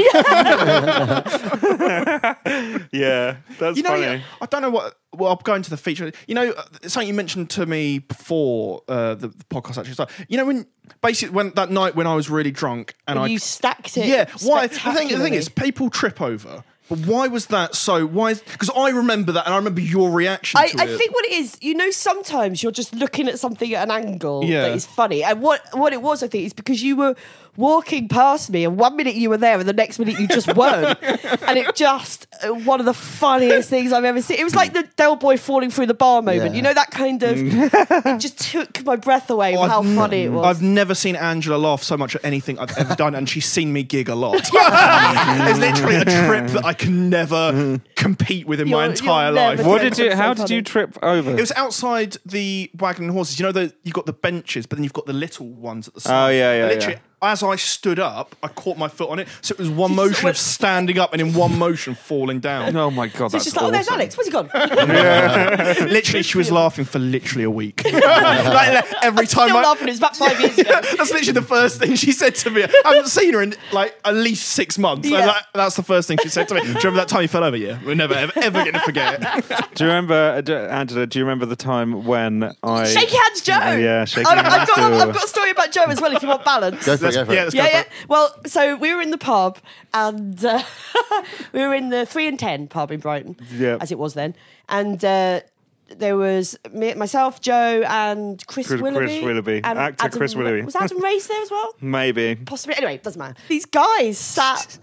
Yeah, that's You know, funny. yeah, I don't know what. Well, I'll go into the feature. You know, uh, something you mentioned to me before uh, the, the podcast actually started. You know, when basically when that night when I was really drunk and I you stacked it. yeah. Why? The thing, the thing spectacularly. is, people trip over. But why was that so? Why? Because I remember that, and I remember your reaction I, to I it. think what it is, you know, sometimes you're just looking at something at an angle Yeah. that is funny. And what, what it was, I think, is because you were walking past me and one minute you were there and the next minute you just weren't. And it just, uh, one of the funniest things I've ever seen. It was like the Del Boy falling through the bar moment. Yeah. You know, that kind of, it just took my breath away with I've how n- funny it was. I've never seen Angela laugh so much at anything I've ever done, and she's seen me gig a lot. It's literally a trip that I can never compete with in my You'll- entire you'll life. never What do did it. you? So How did funny. you trip over? It was outside the Wagon and Horses. You know, the, you've got the benches, but then you've got the little ones at the side. Oh, yeah, yeah, And literally, yeah. as I stood up, I caught my foot on it. So it was one Just motion went- of standing up and in one motion falling down. Oh my god, So it's that's just like, oh, there's awesome. Alex. Where's he gone? Literally, she was laughing for literally a week. Like, every time Still I, laughing. It was about five years ago. That's literally the first thing she said to me. I haven't seen her in like at least six months. Yeah. And that, that's the first thing she said to me. Do you remember that time you fell over? Yeah, we're never ever, ever going to forget it. Do you remember, uh, do- Angela? Do you remember the time when I? Shaky hands, Joe. Uh, yeah, shaky I've, hands. I've, got, Joe. I've got a story about Joe as well. If you want balance. Go for it, go for Yeah, it. let's go Yeah, for yeah. it. Well, so we were in the pub, and uh, we were in the three and ten pub in Brighton, Yeah. as it was then, and uh, there was me, myself, Joe, and Chris, Chris- Willoughby. Chris Willoughby. and Actor Adam, Chris Willoughby. Was Adam Race there as well? Maybe. Possibly. Anyway, it doesn't matter. These guys sat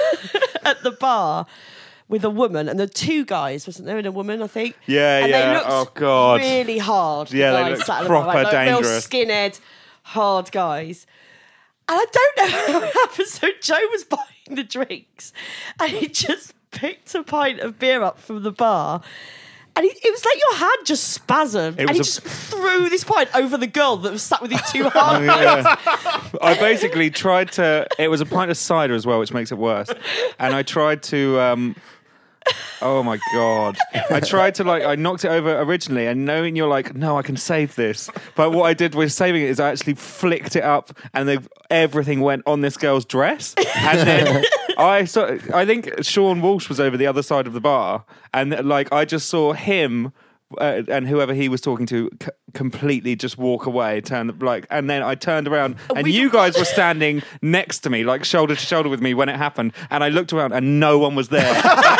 at the bar with a woman, and the two guys, wasn't there, and a woman, I think? Yeah, and yeah. They looked Oh, God. really hard. the Yeah, they guys looked sat at the bar, proper like, like real dangerous. skinhead, hard guys. And I don't know how it happened. So Joe was buying the drinks, and he just picked a pint of beer up from the bar. And he, it was like your hand just spasmed, It and he was just threw this pint over the girl that was sat with his two hard guys. I basically tried to. It was a pint of cider as well, which makes it worse. And I tried to. Um, oh my god! I tried to like. I knocked it over originally, and knowing you're like, no, I can save this. But what I did with saving it is I actually flicked it up, and they, everything went on this girl's dress. And then I saw. I think Sean Walsh was over the other side of the bar, and like I just saw him. Uh, and whoever he was talking to c- completely just walk away, turn like, and then I turned around, and We- you guys were standing next to me, like shoulder to shoulder with me when it happened, and I looked around, and no one was there,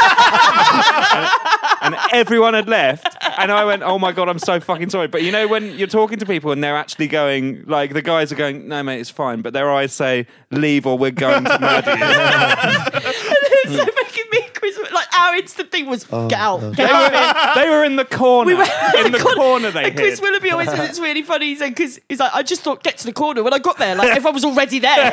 and, and everyone had left, and I went, "Oh my god, I'm so fucking sorry." But you know, when you're talking to people and they're actually going, like, the guys are going, "No, mate, it's fine," but their eyes say, "Leave, or we're going to murder you." So making me and Chris, like our instant thing was get out, get They out. were, they were in the corner. were in the corner, they And Chris hid. Willoughby always says it's really funny. He said because he's like, I just thought get to the corner. When I got there, like everyone was already there.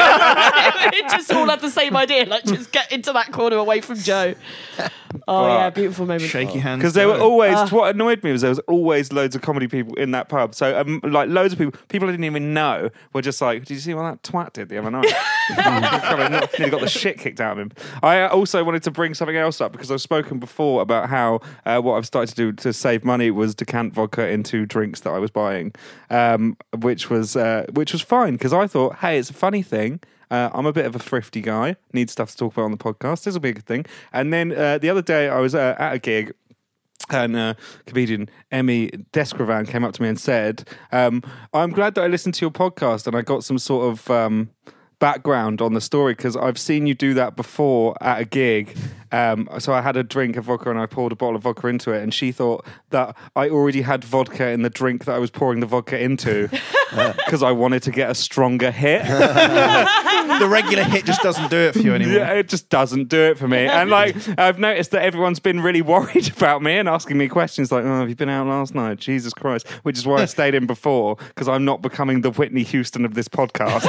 It just all had the same idea, like just get into that corner away from Joe. Oh yeah, Fuck. beautiful moment. Shaky hands. Because there were Joe. always, what annoyed me was there was always loads of comedy people in that pub. So, um, like, loads of people, people I didn't even know, were just like, "Did you see what that twat did the other night?" Nearly got the shit kicked out of him. I also wanted to bring something else up because I've spoken before about how uh, what I've started to do to save money was decant vodka into drinks that I was buying, um, which was uh, which was fine because I thought, hey, it's a funny thing. Uh, I'm a bit of a thrifty guy. Need stuff to talk about on the podcast. This will be a good thing. And then uh, the other day I was uh, at a gig. And uh, comedian Emmy Descravan came up to me and said, um, I'm glad that I listened to your podcast and I got some sort of um, background on the story because I've seen you do that before at a gig. Um, so I had a drink of vodka and I poured a bottle of vodka into it, and she thought that I already had vodka in the drink that I was pouring the vodka into because I wanted to get a stronger hit. The regular hit just doesn't do it for you anymore. Yeah, it just doesn't do it for me. And like, I've noticed that everyone's been really worried about me and asking me questions like, "Oh, have you been out last night? Jesus Christ!" Which is why I stayed in before because I'm not becoming the Whitney Houston of this podcast.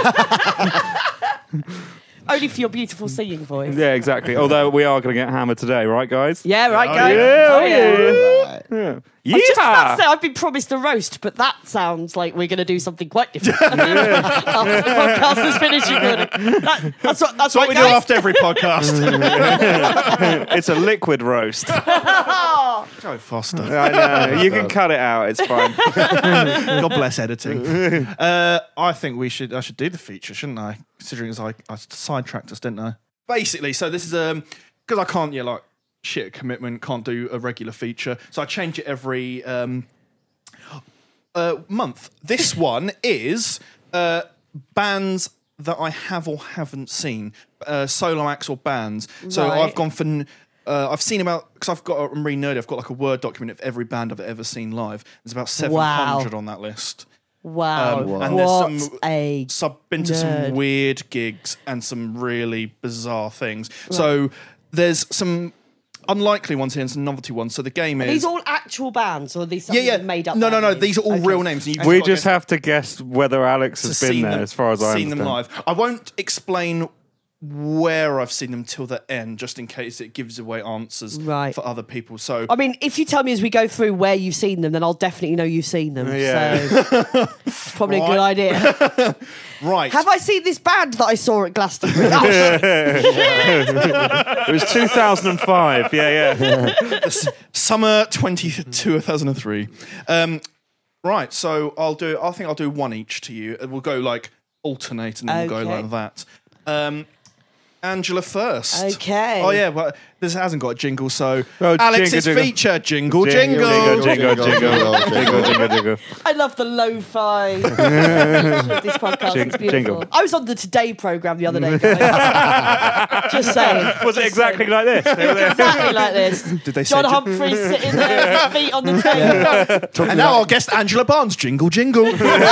Only for your beautiful singing voice. Yeah, exactly. Although we are going to get hammered today, right, guys? Yeah, right, Oh, guys. yeah, Oh, oh, yeah. Yeah. I was just about Yeehaw! to say I've been promised a roast, but that sounds like we're going to do something quite different. After the podcast is finished, you're gonna- that, that's what that's That's what we do guys. after every podcast. It's a liquid roast. Joe Foster. I know. You can cut it out. It's fine. God bless editing. Uh, I think we should. I should do the feature, shouldn't I? Considering as I, I sidetracked us, didn't I? Basically, so this is um because I can't, yeah, like shit commitment, can't do a regular feature, so I change it every um uh month. This one is uh bands that I have or haven't seen, uh, solo acts or bands. So Right. I've gone for. n- Uh, I've seen about because I've got. I'm really nerdy. I've got like a Word document of every band I've ever seen live. There's about seven hundred on that list. Wow. Um, Wow. and there's What some- a So I've been to Nerd. some weird gigs and some really bizarre things. So there's some unlikely ones here and some novelty ones. So the game Are is these all actual bands, or are these yeah, something yeah. made up? No, no, band no. names? These are all Okay. real names. And you We gotta just guess- have to guess whether Alex to has been seen there, them- as far as I seen them understand. live. I won't explain where I've seen them till the end, just in case it gives away answers Right. for other people. So I mean, if you tell me as we go through where you've seen them, then I'll definitely know you've seen them. Yeah. So it's probably a good Right. idea. right, Have I seen this band that I saw at Glastonbury? Oh, shit. It was two thousand five. Yeah, yeah. summer twenty two thousand three. Um, right, so I'll do. I think I'll do one each to you. We'll go like alternate, and then we'll go Okay. like that. Um, Angela first. Okay. Oh yeah, well this hasn't got a jingle, so Oh, Alex's jingle, jingle. feature jingle jingle. Jingle, jingle, Jingle, jingle, jingle, jingle, jingle, jingle. I love the lo-fi of this podcast. Jing- It's beautiful. jingle. I was on the Today programme the other day, guys. Just saying. Was it Just exactly saying. like this? Exactly like this. Did they say John ji- Humphrys sitting there with his feet on the table. And now our guest Angela Barnes, jingle jingle.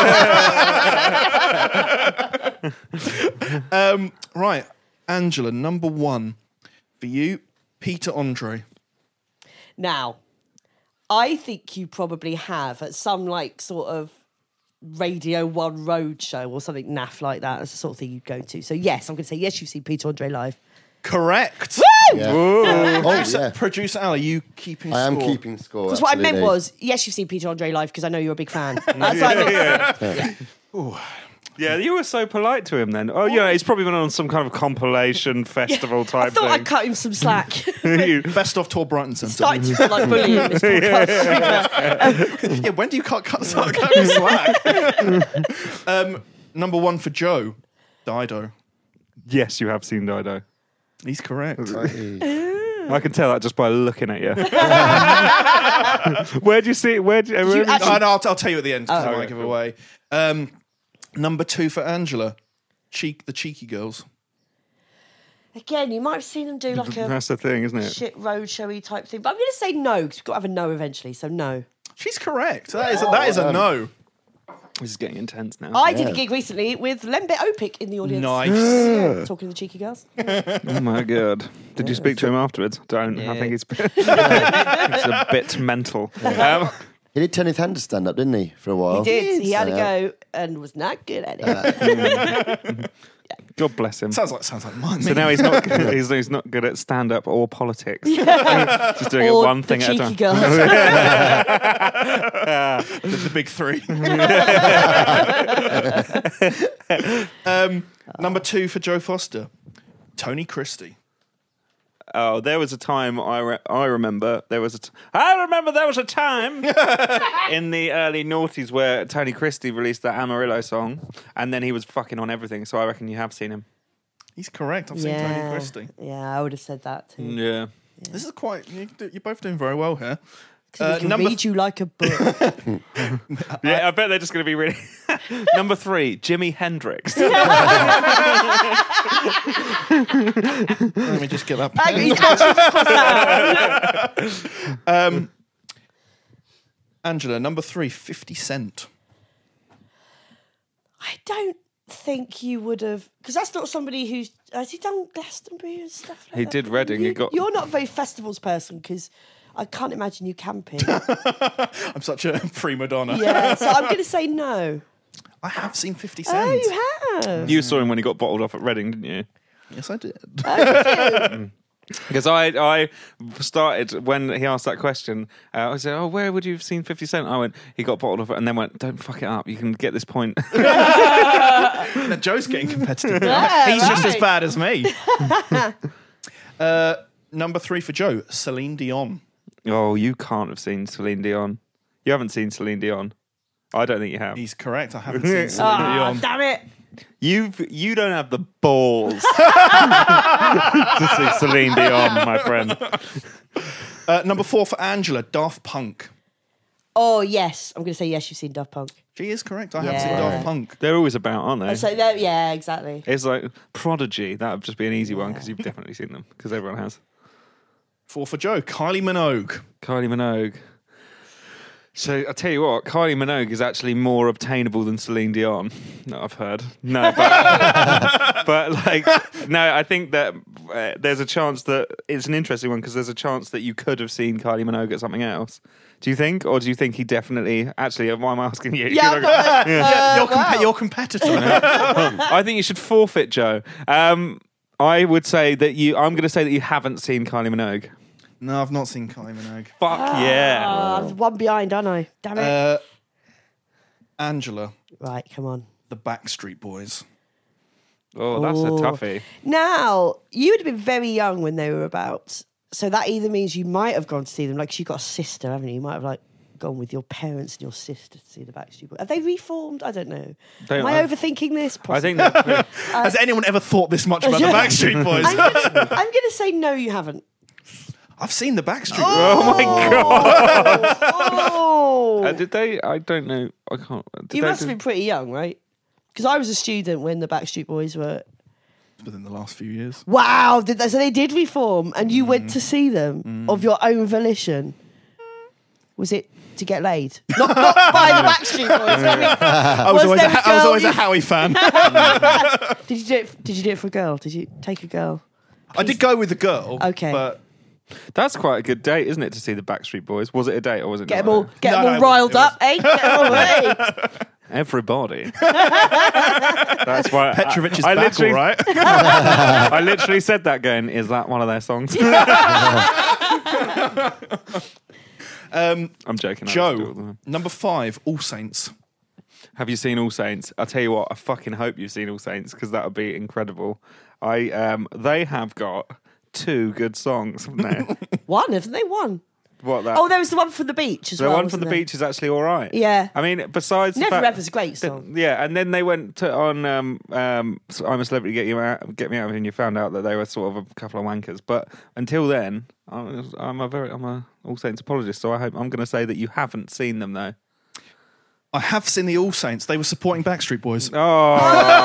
um, right, Angela, number one for you, Peter Andre. Now, I think you probably have at some like sort of Radio One road show or something naff like that. That's the sort of thing you'd go to. So yes, I'm going to say yes. You've seen Peter Andre live. Correct. Yeah. Ooh. Oh, Producer, yeah. producer Al, are you keeping I am score? keeping score. Because what I meant absolutely. was yes, you've seen Peter Andre live because I know you're a big fan. That's what I meant. Yeah, you were so polite to him then. Oh, yeah, he's probably been on some kind of compilation festival I type thought thing. I'd cut him some slack. You- Best of Tour Brighton Centre. Starting to feel like bullying this podcast. Yeah, when do you cut, cut start cutting slack? um, number one for Joe, Dido. yes, you have seen Dido. He's correct. I can tell that just by looking at you. Where do you see it? Where do you, where You do you- actually- Oh, no, I'll, I'll tell you at the end because I Oh. might give it away. Um, number two for Angela, Cheek, the Cheeky Girls. Again, you might have seen them do like a That's the thing, isn't it? shit road showy type thing. But I'm going to say no because we've got to have a no eventually. So no. She's correct. That is a, that is a no. This is getting intense now. I did a Yeah. gig recently with Lembit Opik in the audience. Nice. Yeah, talking to the cheeky girls. Oh my god! Did you speak to him afterwards? Don't. I think he's, he's a bit mental. Um, He did Tony Thunder stand up, didn't he, for a while? He did. He had a Yeah. go and was not good at it. God bless him. Sounds like sounds like mine. So now he's not good, he's, he's not good at stand up or politics. Just doing or it one the thing at a cheeky time. girls. the, the big three. um, number two for Joe Foster, Tony Christie. Oh, there was a time I re- I remember there was a t- I remember there was a time in the early noughties where Tony Christie released that Amarillo song, and then he was fucking on everything. So I reckon you have seen him. He's correct. I've seen Tony Christie. Yeah, I would have said that too. Yeah. This is quite. you- You're both doing very well here. So Uh, we can number read you like a book. Yeah, I bet they're just going to be really. Number three, Jimi Hendrix. Let me just get that. Hang on, pen. he's actually just crossed that out. Um, Angela, number three, fifty Cent. I don't think you would have, because that's not somebody who's has he done Glastonbury and stuff like He that? did Reading, he You, got- You're not a very festivals person because I can't imagine you camping. I'm such a prima donna. Yeah, so I'm going to say no. I have seen fifty Cent. Oh, you have. You saw him when he got bottled off at Reading, didn't you? Yes, I did. Because I, I started when he asked that question. Uh, I said, "Oh, where would you have seen fifty Cent?" I went, "He got bottled off," and then went, "Don't fuck it up. You can get this point." Now, Joe's getting competitive. now. Yeah, He's just as right. bad as me. uh, number three for Joe, Celine Dion. Oh, you can't have seen Celine Dion. You haven't seen Celine Dion. I don't think you have. He's correct. I haven't seen Celine Ah, Dion. damn it. You've you don't have the balls to see Celine Dion, my friend. Uh, number four for Angela, Daft Punk. Oh, yes. I'm going to say yes, you've seen Daft Punk. She is correct. I have seen Yeah. Daft Punk. They're always about, aren't they? So, there- yeah, exactly. It's like Prodigy. That would just be an easy one because you've definitely seen them because everyone has. Four for Joe, Kylie Minogue. Kylie Minogue. So I tell you what, Kylie Minogue is actually more obtainable than Celine Dion. No, I've heard. No, but, but like, no, I think that uh, there's a chance that it's an interesting one because there's a chance that you could have seen Kylie Minogue at something else. Do you think, or do you think he definitely? Actually, why am I asking you? Yeah, You're but, not- uh, Yeah, your, wow. compa- your competitor. I think you should forfeit, Joe. Um, I would say that you. I'm going to say that you haven't seen Kylie Minogue. No, I've not seen Kylie Minogue. Fuck yeah! Ah, I'm one behind, aren't I? Damn it. Uh, Angela, right, come on. the Backstreet Boys. Oh, that's Oh. a toughie. Now, you would have been very young when they were about. So that either means you might have gone to see them, like you've got a sister, haven't you? You might have like gone with your parents and your sister to see the Backstreet Boys. Have they reformed? I don't know. Don't- Am I I- overthinking this? I think Possibly. that. Has anyone ever thought this much about the Yeah. Backstreet Boys? I'm gonna, I'm gonna say no, you haven't. I've seen the Backstreet Boys. Oh my god! Oh, Uh, did they? I don't know. I can't. Did you they must do- have been pretty young, right? Because I was a student when the Backstreet Boys were. Within the last few years. Wow, did they, so they did reform, and you went to see them of your own volition. Was it to get laid? Not, not by the Backstreet Boys. I mean, I was, Was always, there a, a I was girl always a you- Howie fan. did you do it? Did you do it for a girl? Did you take a girl? I did go with the girl. Okay. But That's quite a good date, isn't it, to see the Backstreet Boys? Was it a date or was it Get not? them all, get No, 'em no, all it riled was- up, eh? Get 'em all, eh? Everybody. That's why Petrovic is I, I back, literally, all right? I literally said that going, is that one of their songs? um, I'm joking. I just do it all the Joe, time. number five, All Saints. Have you seen All Saints? I'll tell you what, I fucking hope you've seen All Saints because that would be incredible. I um, They have got two good songs, haven't they? One, haven't they? One. What that? Oh, there was the one from the beach as the well. one from the wasn't there? beach is actually all right. Yeah. I mean, besides the Never fact- Ever's a great song. Yeah, and then they went to, on um, um, I'm a Celebrity, Get You Out, Get Me Out of Here, and you found out that they were sort of a couple of wankers. But until then, I'm, I'm a very, I'm a All Saints apologist. So I hope I'm going to say that you haven't seen them though. I have seen the All Saints. They were supporting Backstreet Boys. Oh,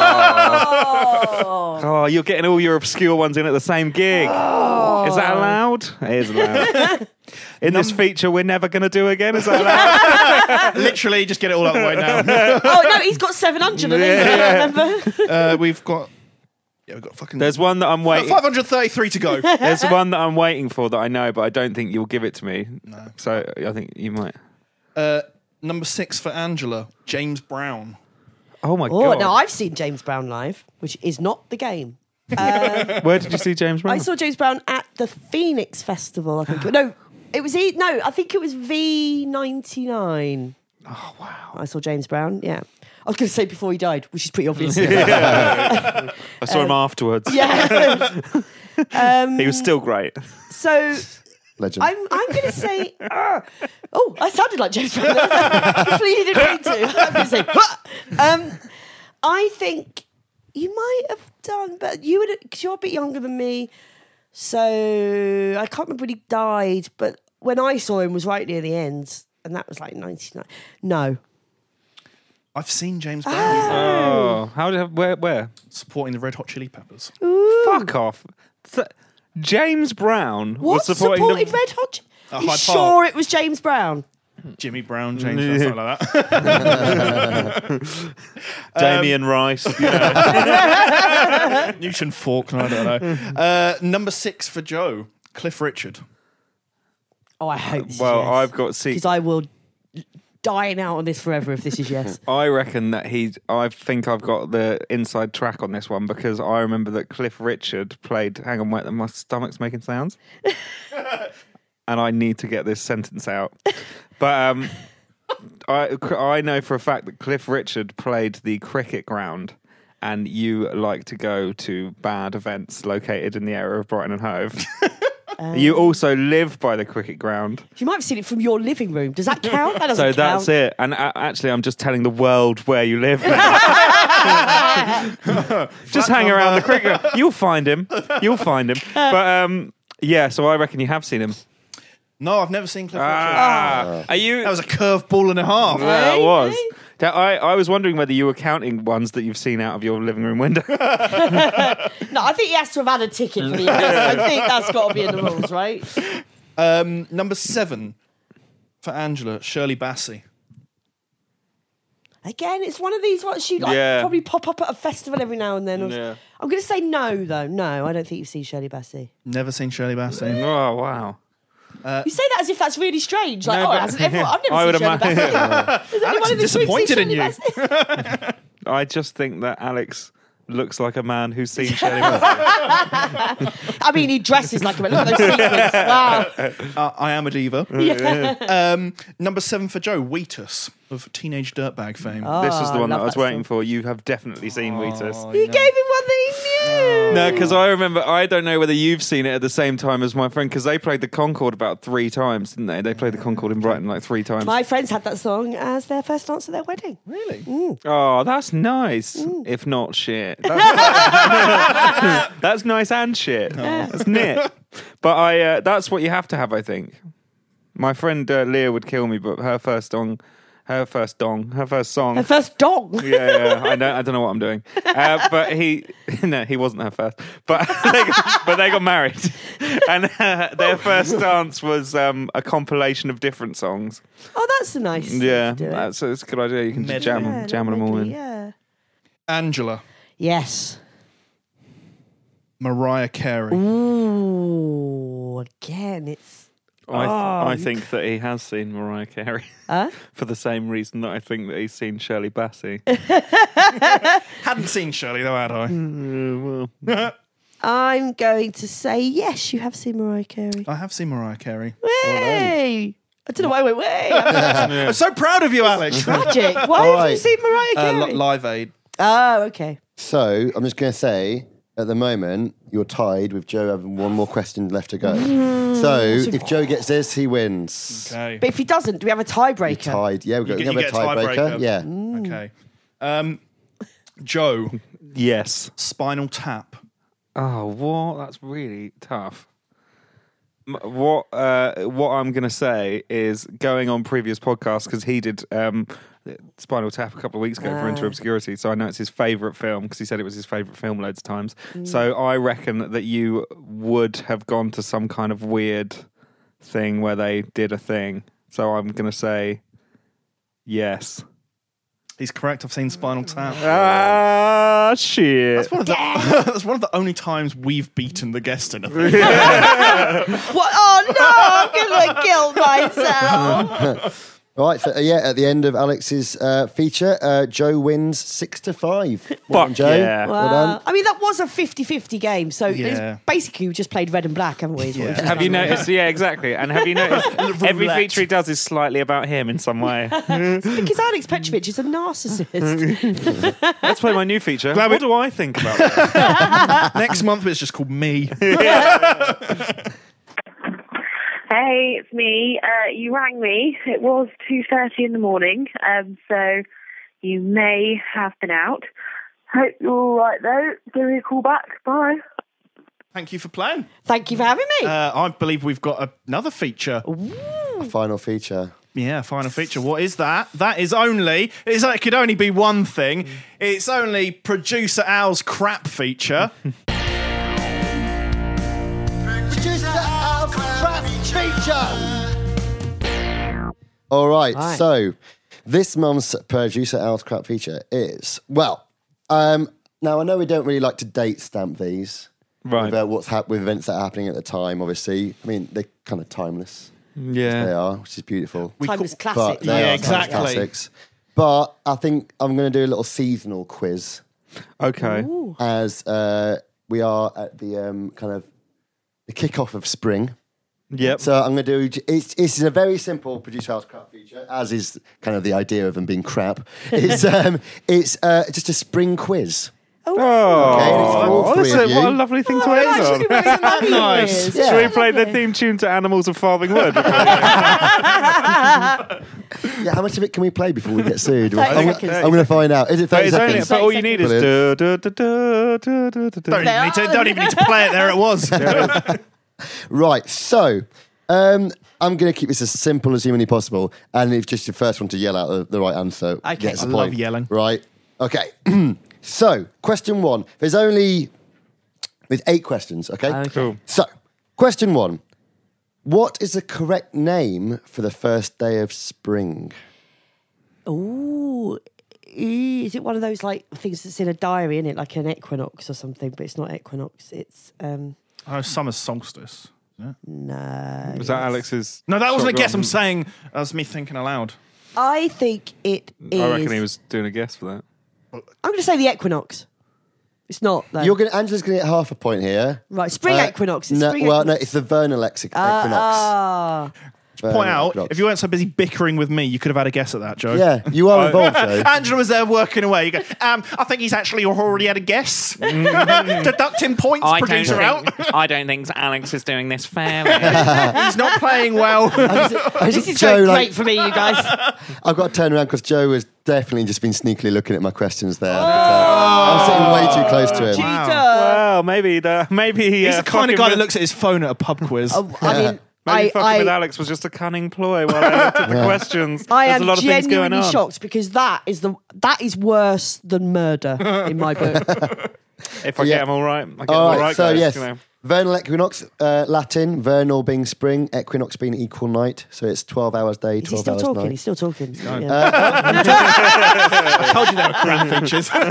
Oh. oh, you're getting all your obscure ones in at the same gig. Is that allowed? It is allowed. In this feature, we're never going to do again. Is that allowed? Literally, just get it all out of the way now. Oh, no, he's got seven hundred of these, Yeah, yeah. I remember. Uh, we've got... Yeah, we've got fucking... There's one that I'm waiting. five hundred thirty-three to go. There's one that I'm waiting for that I know, but I don't think you'll give it to me. No. So I think you might. Uh, number six for Angela, James Brown. Oh my Oh, god! now I've seen James Brown live, which is not the game. Um, Where did you see James Brown? I saw James Brown at the Phoenix Festival, I think. No, it was... E- no, I think it was V ninety-nine. Oh wow! I saw James Brown, yeah. I was going to say before he died, which is pretty obvious. I saw him afterwards. Yeah. um, He was still great. so Legend. I'm I'm going to say. Uh, oh, I sounded like James Brown. I completely didn't mean to. I'm going to say. "Huh." Um, I think you might have done, but you would because you're a bit younger than me. So I can't remember when he died, but when I saw him was right near the end, and that was like ninety-nine. No. I've seen James Brown Oh, how did where where? supporting the Red Hot Chili Peppers. Fuck off! Th- James Brown What? was supporting Supported the. Red Hot? Ch- At You Hyde sure Park. it was James Brown? Jimmy Brown, James Brown, something like that. Damien Rice. Newton Faulkner, I don't know. Uh, number six for Joe, Cliff Richard. Oh, I hope this Well, is yes. I've got see. Because I will dine out on this forever if this is yes. I reckon that he. I think I've got the inside track on this one because I remember that Cliff Richard played. Hang on, wait, my stomach's making sounds, and I need to get this sentence out. But um, I I know for a fact that Cliff Richard played the cricket ground, and you like to go to bad events located in the area of Brighton and Hove. You also live by the cricket ground. You might have seen it from your living room. Does that count? That doesn't So count. that's it. And uh, actually, I'm just telling the world where you live now. Just hang around the cricket ground. You'll find him. You'll find him. But um, yeah, so I reckon you have seen him. No, I've never seen Cliff Richard. Ah, are you? That was a curved ball and a half. Yeah, it Hey, was. hey. That- I, I was wondering whether you were counting ones that you've seen out of your living room window. No, I think he has to have had a ticket for the event. I think that's got to be in the rules, right? Um, number seven for Angela, Shirley Bassey. Again, it's one of these ones she like Yeah. probably pop up at a festival every now and then. Or- Yeah. I'm going to say no, though. No, I don't think you've seen Shirley Bassey. Never seen Shirley Bassey. Oh, wow. You say that as if that's really strange. Like, No, oh, but- hasn't everyone? I've never I seen would Shirley imagine- Bassey. Has anyone Alex in is this room seen disappointed in Shirley you. Bassey? I just think that Alex looks like a man who's seen Shirley Bassey. I mean, he dresses like a man. Look at those sequins. Wow. Uh, I am a diva. Yeah. Um, number seven for Joe, Wheatus of Teenage Dirtbag fame. This is the Oh, one that love I was that waiting song. for. You have definitely seen Wheatus. You gave him one that he knew. No, because I remember, I don't know whether you've seen it at the same time as my friend, because they played the Concorde about three times, didn't they? They played the Concorde in Brighton like three times. My friends had that song as their first dance at their wedding. Really? Oh, that's nice. If not shit. That's, that's nice and shit. That's nit. But I, uh, that's what you have to have, I think. My friend uh, Leah would kill me, but her first song, her first dong, her first song. Her first dog. yeah, yeah, I don't, I don't know what I'm doing. Uh, but he, no, he wasn't her first. But they got, but they got married, and uh, their first dance was um, a compilation of different songs. Oh, that's a nice. way Yeah, to do it. that's, that's a good idea. You can just jam, Yeah, jam them all medley, in. Yeah. Angela, Yes. Mariah Carey. Ooh, again, it's. I, th- Oh, I you- think that he has seen Mariah Carey Huh? for the same reason that I think that he's seen Shirley Bassey. Hadn't seen Shirley though, had I? Uh, well, I'm going to say yes. You have seen Mariah Carey. I have seen Mariah Carey. Way! I don't know why I went way. I'm so proud of you, Alex. Tragic. Why All have you right. seen Mariah uh, Carey? Li- Live Aid. Oh, okay. So I'm just going to say, at the moment, you're tied with Joe having one more question left to go. So if Joe gets this, he wins. Okay. But if he doesn't, do we have a tiebreaker? Tied. Yeah, we're You going get- to have you a get a tiebreaker. tiebreaker. Yeah. Okay. Um, Joe, yes. Spinal Tap. Oh, what? That's really tough. M- What uh, what I'm going to say is going on previous podcasts, because he did um, Spinal Tap a couple of weeks ago for Into Ah. Obscurity, so I know it's his favourite film because he said it was his favourite film loads of times. So I reckon that you would have gone to some kind of weird thing where they did a thing. So I'm going to say yes. He's correct. I've seen Spinal Tap. Ah, shit. That's one of the that's one of the only times we've beaten the guest in a thing. What? Oh no! I'm gonna kill myself. All right, so uh, yeah, at the end of Alex's uh, feature, uh, Joe wins six to five. Well done, Fuck Joe. yeah. Well Wow. done. I mean, that was a fifty-fifty game. So Yeah. it's basically we just played red and black, haven't we? is what we've Yeah. just Have you done. noticed? Yeah, exactly. And have you noticed every Roulette. feature he does is slightly about him in some way? Because Alex Petrovich is a narcissist. Let's play my new feature. Glad what we- do I think about it? Next month it's just called Me. Hey, it's me. Uh, you rang me. It was two thirty in the morning, um, so you may have been out. Hope you're all right, though. Give me a call back. Bye. Thank you for playing. Thank you for having me. Uh, I believe we've got another feature. A final feature. Yeah, final feature. What is that? That is only. It's like, it could only be one thing. It's only producer Al's crap feature. All right, Right. so this month's producer Al's crap feature is, well, um, now I know we don't really like to date stamp these. Right. With, uh, what's hap- with events that are happening at the time, obviously. I mean, they're kind of timeless. They Yeah. are, which is beautiful. We Timeless call- classic. But they Yeah, are exactly. timeless classics. But I think I'm going to do a little seasonal quiz Okay. as uh, we are at the um, kind of the kickoff of spring. Yep. So I'm going to do. It's it's a very simple producer house crap feature, as is kind of the idea of them being crap. It's um it's uh, just a spring quiz. Oh, Okay, and it's for all oh, three that's of a, what a you. lovely thing to Oh, end actually, on. really lovely Nice. quiz. Yeah. Should we play the Lovely. theme tune to Animals of Farthing Wood? Yeah, how much of it can we play before we get sued? thirty I'm, seconds. I'm going to find out. Is it But, thirty it's only, seconds? but all you need is Brilliant. du- du- du- du- du- du- du- Don't even, need to, don't even need to play it. There it was. Right, so um, I'm going to keep this as simple as humanly possible, and it's just the first one to yell out the, the right answer Okay. gets the I point. love yelling. Right, okay. So, question one. There's only with eight questions, okay? Okay. Cool. So, question one. What is the correct name for the first day of spring? Ooh, is it one of those like things that's in a diary, in it, like an equinox or something? But it's not equinox. It's um Oh, summer solstice. Yeah. no. Was that Alex's? No, that wasn't a shot guess. I'm gone? saying that was me thinking aloud. I think it is. I reckon he was doing a guess for that. I'm going to say the equinox. It's not, though. You're going. Angela's going to get half a point here. Right, spring Uh, equinox. It's no, spring well, equinox. no, it's the vernal ex- Ah, equinox. ah. Vernal Point out, equinox. if you weren't so busy bickering with me, you could have had a guess at that, Joe. Yeah, you are involved, Joe. Angela was there working away. You go, um, I think he's actually already had a guess. Deducting points, I don't, producer out. think, I don't think Alex is doing this fairly. He's not playing well. This is Joe, going like- great for me, you guys. I've got to turn around because Joe has definitely just been sneakily looking at my questions there. I'm sitting way too close to him. Cheater. Well, maybe the maybe he, He's uh, the kind of fucking guy that with- looks at his phone at a pub quiz. Oh, I mean, Maybe I, fucking with I, Alex was just a cunning ploy while I looked at the questions. I There's am a lot of things going genuinely on. shocked because that is the that is worse than murder in my book. If I Yeah. get them all right, I get them All all right, right. so guys, yes, you know. vernal equinox, uh, Latin, vernal being spring, equinox being equal night. So it's twelve hours day, Is he twelve still hours talking? night. He's still talking. Yeah. I told you they were crap features. I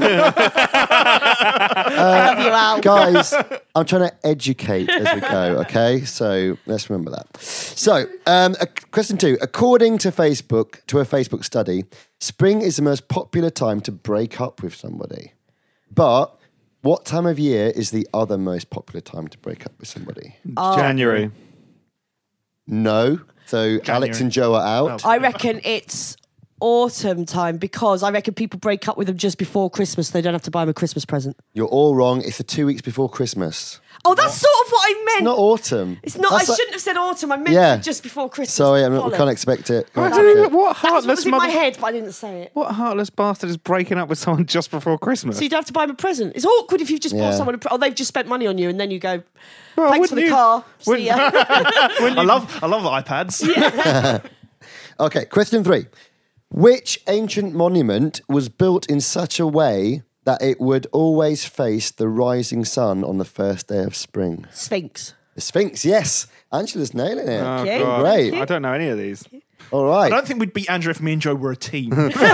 love you, Al. Guys, I'm trying to educate as we go, okay? So let's remember that. So, um, uh, question two. According to Facebook, to a Facebook study, spring is the most popular time to break up with somebody. But what time of year is the other most popular time to break up with somebody? January. No. So Alex and Joe are out. I reckon it's autumn time because I reckon people break up with them just before Christmas. They don't have to buy them a Christmas present. You're all wrong. It's the two weeks before Christmas. Oh, that's sort of what I meant. It's not autumn. It's not. That's I like- shouldn't have said autumn. I meant Yeah. just before Christmas. Sorry, I'm not, we Bollocks. can't expect it. Can't What, expect it. what That's what heartless was in my mother? head, but I didn't say it. What heartless bastard is breaking up with someone just before Christmas? So you don't have to buy them a present. It's awkward if you've just bought Yeah. someone a pre- or they've just spent money on you and then you go, Well, thanks for the wouldn't you- car. See wouldn't- ya. I love, I love iPads. Okay, question three. Which ancient monument was built in such a way that it would always face the rising sun on the first day of spring? Sphinx. The Sphinx, yes. Angela's nailing it. Oh, Okay. God. Great. I don't know any of these. All I right. don't think we'd beat Andrew if me and Joe were a team.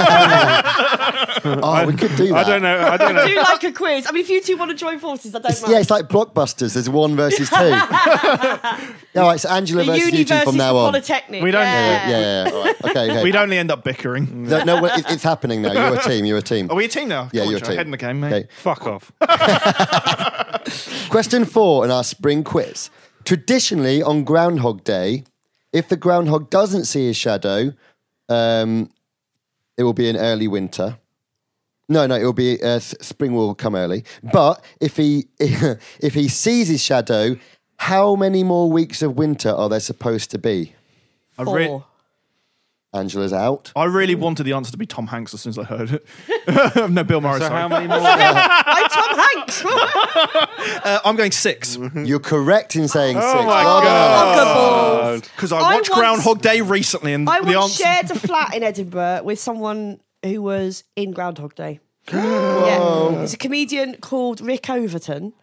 Oh, we could do that. I don't know. I don't I know. do like a quiz. I mean, if you two want to join forces, I don't It's, mind. yeah, it's like blockbusters. There's one versus two. Yeah, all right, so Angela the versus uni you two versus from the now on. Polytechnic. We don't- Yeah. Yeah, yeah, yeah. All right. Okay, okay. We'd only end up bickering. No, no, it, it's happening now. You're a team. You're a team. Are we a team now? Yeah, Come on, you're a Joe, team. Head in the game, mate. Okay. Fuck off. Question four in our spring quiz. Traditionally, on Groundhog Day, if the groundhog doesn't see his shadow, um, it will be an early winter. No, no, it will be uh, s- spring will come early. But if he if he sees his shadow, how many more weeks of winter are there supposed to be? I, Four. re- Angela's out. I really wanted the answer to be Tom Hanks as soon as I heard it. no, Bill Murray. So sorry. how many more? I'm Tom Hanks. Uh, I'm going six You're correct in saying six. Oh my Well done. Unfuckable. because I I watched once- Groundhog Day recently, and I the once answer. shared a flat in Edinburgh with someone who was in Groundhog Day. Yeah, it's a comedian called Rick Overton,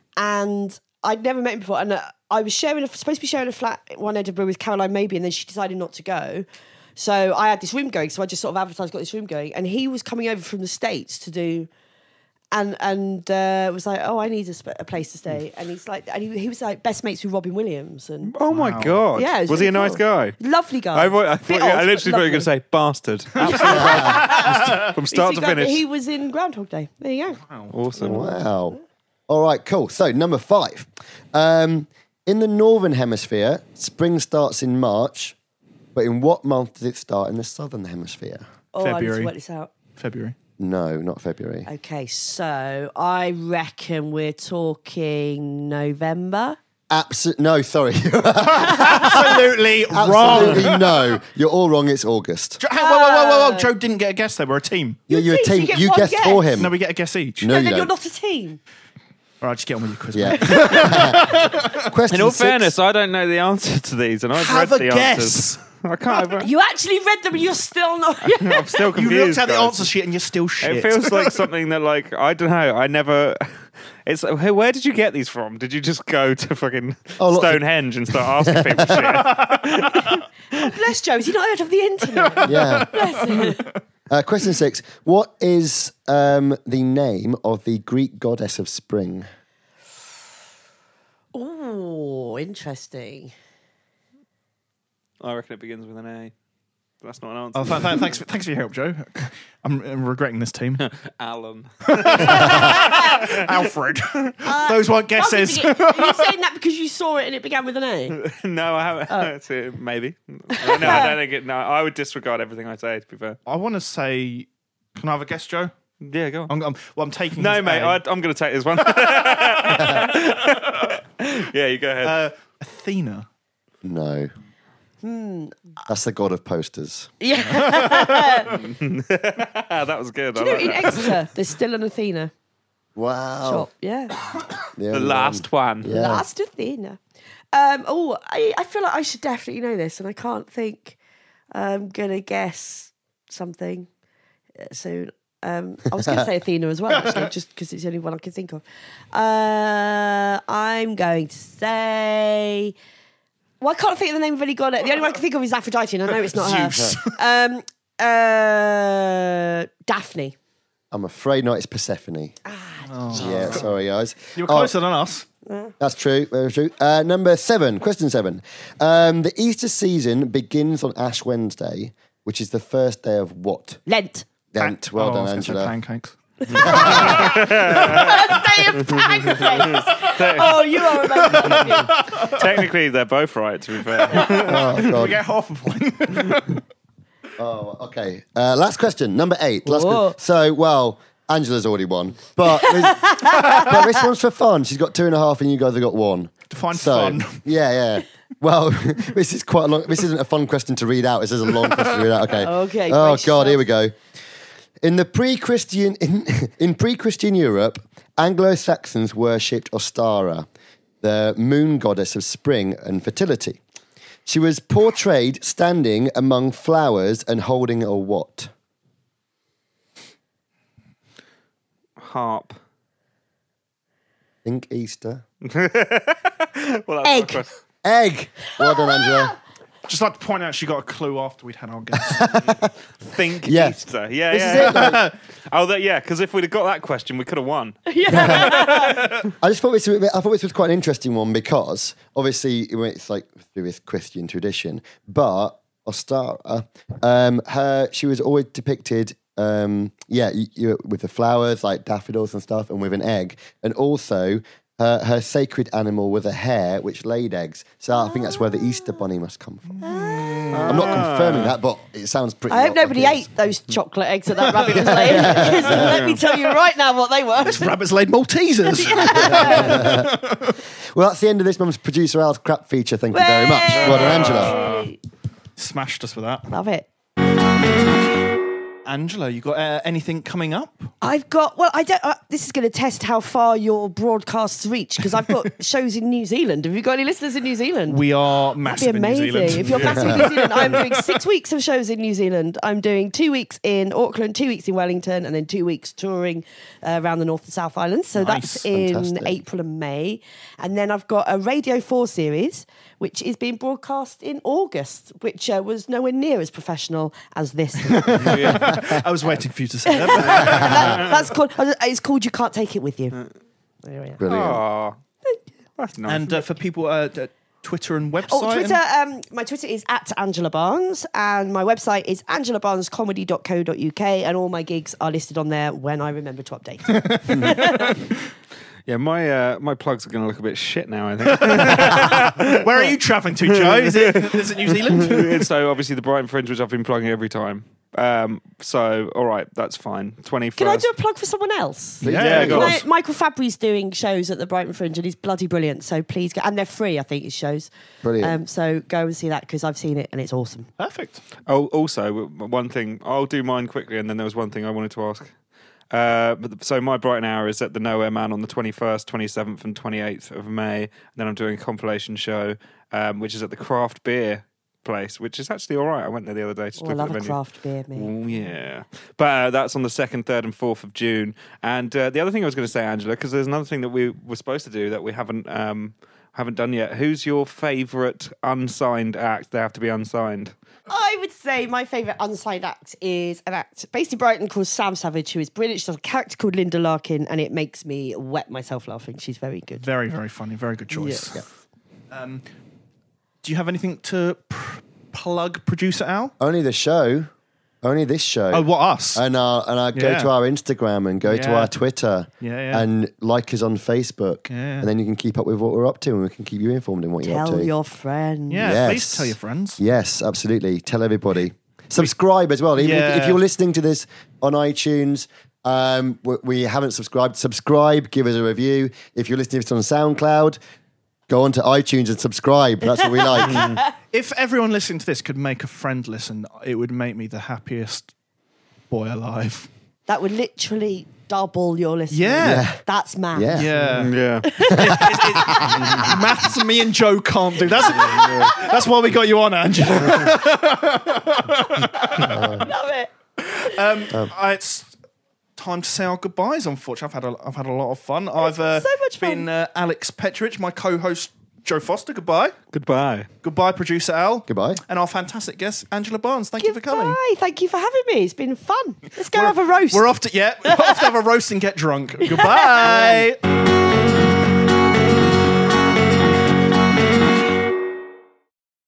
and I'd never met him before. And uh, I was sharing, a, supposed to be sharing a flat at one Edinburgh with Caroline Maybe, and then she decided not to go. So I had this room going. So I just sort of advertised, got this room going, and he was coming over from the States to do. And and uh, was like, oh, I need a, sp- a place to stay. And he's like, and he, he was like best mates with Robin Williams. And Oh my God. yeah, it was he really a nice cool. guy? Lovely guy. I, thought- I, thought, Bit I old, literally but thought you were going to lovely. say bastard. Absolutely bastard. From start He's to in Ground- finish. He was in Groundhog Day. There you go. Awesome. Wow. All right, cool. So, number five. Um, in the Northern Hemisphere, spring starts in March, but in what month does it start in the Southern Hemisphere? Oh, I need February. to work this out. February. No, not February. Okay, so I reckon we're talking November. Absolutely. No, sorry. Absolutely wrong. Absolutely no. You're all wrong. It's August. Jo- hey, whoa, whoa, whoa, whoa, whoa! Joe didn't get a guess there. We're a team. You're, you're a team, so team. you get You one guessed guess. for him. No, we get a guess each. No, No, you then don't. you're not a team. All right, just get on with your quiz. Yeah. mate. Question In all six. fairness, I don't know the answer to these, and I've Have read a the guess. answers. I can't. I've- You actually read them and you're still not. I'm still You confused. looked at the guys. answer sheet and you're still shit. It feels like something that, like, I don't know. I never. It's hey, where did you get these from? Did you just go to fucking Oh, lots of- Stonehenge and start asking people shit? Bless Joe, has he not heard of the internet? Yeah. Bless him. Uh, question six. What is um, the name of the Greek goddess of spring? Oh, interesting. I reckon it begins with an A. But that's not an Oh, answer. th- th- thanks, for, thanks for your help, Joe. I'm, I'm regretting this team. Alan. Alfred. Those weren't guesses. Are you saying that because you saw it and it began with an A? No, I haven't. That's it, maybe. No, I don't think it. No, I would disregard everything I say. To be fair. I want to say, can I have a guess, Joe? Yeah, go on. I'm, I'm, well, I'm taking. No, his mate, A. I, I'm going to take this one. Yeah, you go ahead. Uh, Athena. No. That's the god of posters. Yeah. that was good. I You know, like in that. Exeter, there's still an Athena Wow. shop. Yeah. The, The only last one. one. Yeah. Last Athena. Um, oh, I, I feel like I should definitely know this, and I can't think. I'm going to guess something uh, soon. Um, I was going to say Athena as well, actually, just because it's the only one I can think of. Uh, I'm going to say. Well, I can't think of the name of any god. The only one I can think of is Aphrodite, and I know it's not Zeus. her. Um, uh, Daphne. I'm afraid not. It's Persephone. Ah, Yeah, sorry, guys. You were Oh, closer than us. That's true. Very true. Uh, number seven, question seven. Um, the Easter season begins on Ash Wednesday, which is the first day of what? Lent. Lent. Well oh, I done, was gonna say Angela. pancakes. First day of pancakes. Oh, you are amazing. Technically, they're both right. To be fair. Oh, We God. get half a point. Oh, okay. Uh, last question, number eight. Last Whoa. que- so, well, Angela's already won, but this, but this one's for fun. She's got two and a half, and you guys have got one. Define So, fun. Yeah, yeah. Well, this is quite a long. This isn't a fun question to read out. This is a long question to read out. Okay. Okay, Oh brace God, yourself. here we go. In the pre-Christian in, in pre-Christian Europe, Anglo-Saxons worshipped Ostara, the moon goddess of spring and fertility. She was portrayed standing among flowers and holding a what? Harp. Think Easter. Well, that's my Egg. question. Egg. Well done, Angela. Just like to point out, she got a clue after we'd had our guess. Think Yeah. Easter. Yeah, This yeah. is it. Like, Oh, that, yeah. Because if we'd have got that question, we could have won. I just thought this. I thought this was quite an interesting one because obviously it's like through this Christian tradition, but Ostara, um, her she was always depicted, um, yeah, you, you, with the flowers like daffodils and stuff, and with an egg, and also. Her, her sacred animal was a hare which laid eggs. So I think that's where the Easter bunny must come from. I'm not confirming that, but it sounds pretty. I hope well- nobody obvious. ate those chocolate eggs that that rabbit was laying. 'Cause let me tell you right now what they were. Rabbits laid Maltesers. Well, that's the end of this month's Producer Al's crap feature. Thank you very much. Well done, Angela. Smashed us with that. Love it. Angela, you got uh, anything coming up? I've got, well, I don't, uh, this is going to test how far your broadcasts reach because I've got shows in New Zealand. Have you got any listeners in New Zealand? We are That'd massive be in New amazing. Zealand. If you're massive in New Zealand, I'm doing six weeks of shows in New Zealand. I'm doing two weeks in Auckland, two weeks in Wellington, and then two weeks touring uh, around the North and South Islands. So Nice. that's in Fantastic. April and May. And then I've got a Radio four series, which is being broadcast in August, which uh, was nowhere near as professional as this. I was waiting for you to say that. That- that's called, it's called You Can't Take It With You. There we are. Brilliant. Oh, that's nice. And uh, for people, uh, d- Twitter and website. Oh, Twitter. and- Um, my Twitter is at Angela Barnes, and my website is angela barnes comedy dot co dot uk, and all my gigs are listed on there when I remember to update. yeah, my uh, my plugs are going to look a bit shit now, I think. Where are you travelling to, Joe? Is it, is it New Zealand? So obviously the Brighton Fringe, which I've been plugging every time. Um, so all right, that's fine. twenty-first. Can I do a plug for someone else? Yeah, Yeah, go go on. on. My- Michael Fabry's doing shows at the Brighton Fringe, and he's bloody brilliant. So please go, and they're free. I think his shows. Brilliant. Um, so go and see that because I've seen it and it's awesome. Perfect. Oh, also w- one thing. I'll do mine quickly, and then there was one thing I wanted to ask. Uh, but so my Brighton Hour is at the Nowhere Man on the twenty-first, twenty-seventh, and twenty-eighth of May. And then I'm doing a compilation show, um, which is at the Craft Beer place, which is actually all right. I went there the other day to Oh, look I at love the a venue. craft beer, mate. Oh, yeah. But uh, that's on the second, third, and fourth of June. And uh, the other thing I was going to say, Angela, because there's another thing that we were supposed to do that we haven't um, haven't done yet. Who's your favourite unsigned act? They have to be unsigned. I would say my favourite unsigned act is an act based in Brighton called Sam Savage, who is brilliant. She does a character called Linda Larkin, and it makes me wet myself laughing. She's very good. Very, very funny. Very good choice. Yeah. Um, do you have anything to pr- plug, producer Al? Only the show. Only this show. Oh, what us? And uh, and uh, go Yeah. to our Instagram and go to Yeah. our Twitter. Yeah, yeah. And like us on Facebook. Yeah. And then you can keep up with what we're up to and we can keep you informed in what you're up Tell to. your friends. yeah, Yes. please tell your friends. Yes, absolutely. Tell everybody. Subscribe as well. Even if, Yeah. if you're listening to this on iTunes, um, we, we haven't subscribed. Subscribe, give us a review. If you're listening to this on SoundCloud, go on to iTunes and subscribe. That's what we like. If everyone listening to this could make a friend listen, it would make me the happiest boy alive. That would literally double your listeners. Yeah. Yeah. That's math. Yeah. Yeah. Yeah. Maths me and Joe can't do. That's that's why we got you on, Angela. Love it. Um, I- it's time to say our goodbyes. Unfortunately, I've had a, I've had a lot of fun. I've uh, so much fun. been uh, Alex Petrich, my co-host Joe Foster. Goodbye. Goodbye. Goodbye, producer Al. Goodbye. And our fantastic guest Angela Barnes. Thank you for coming. Goodbye. Thank you for having me. It's been fun. Let's go have a roast. We're off to yeah. We're off to have a roast and get drunk. Goodbye.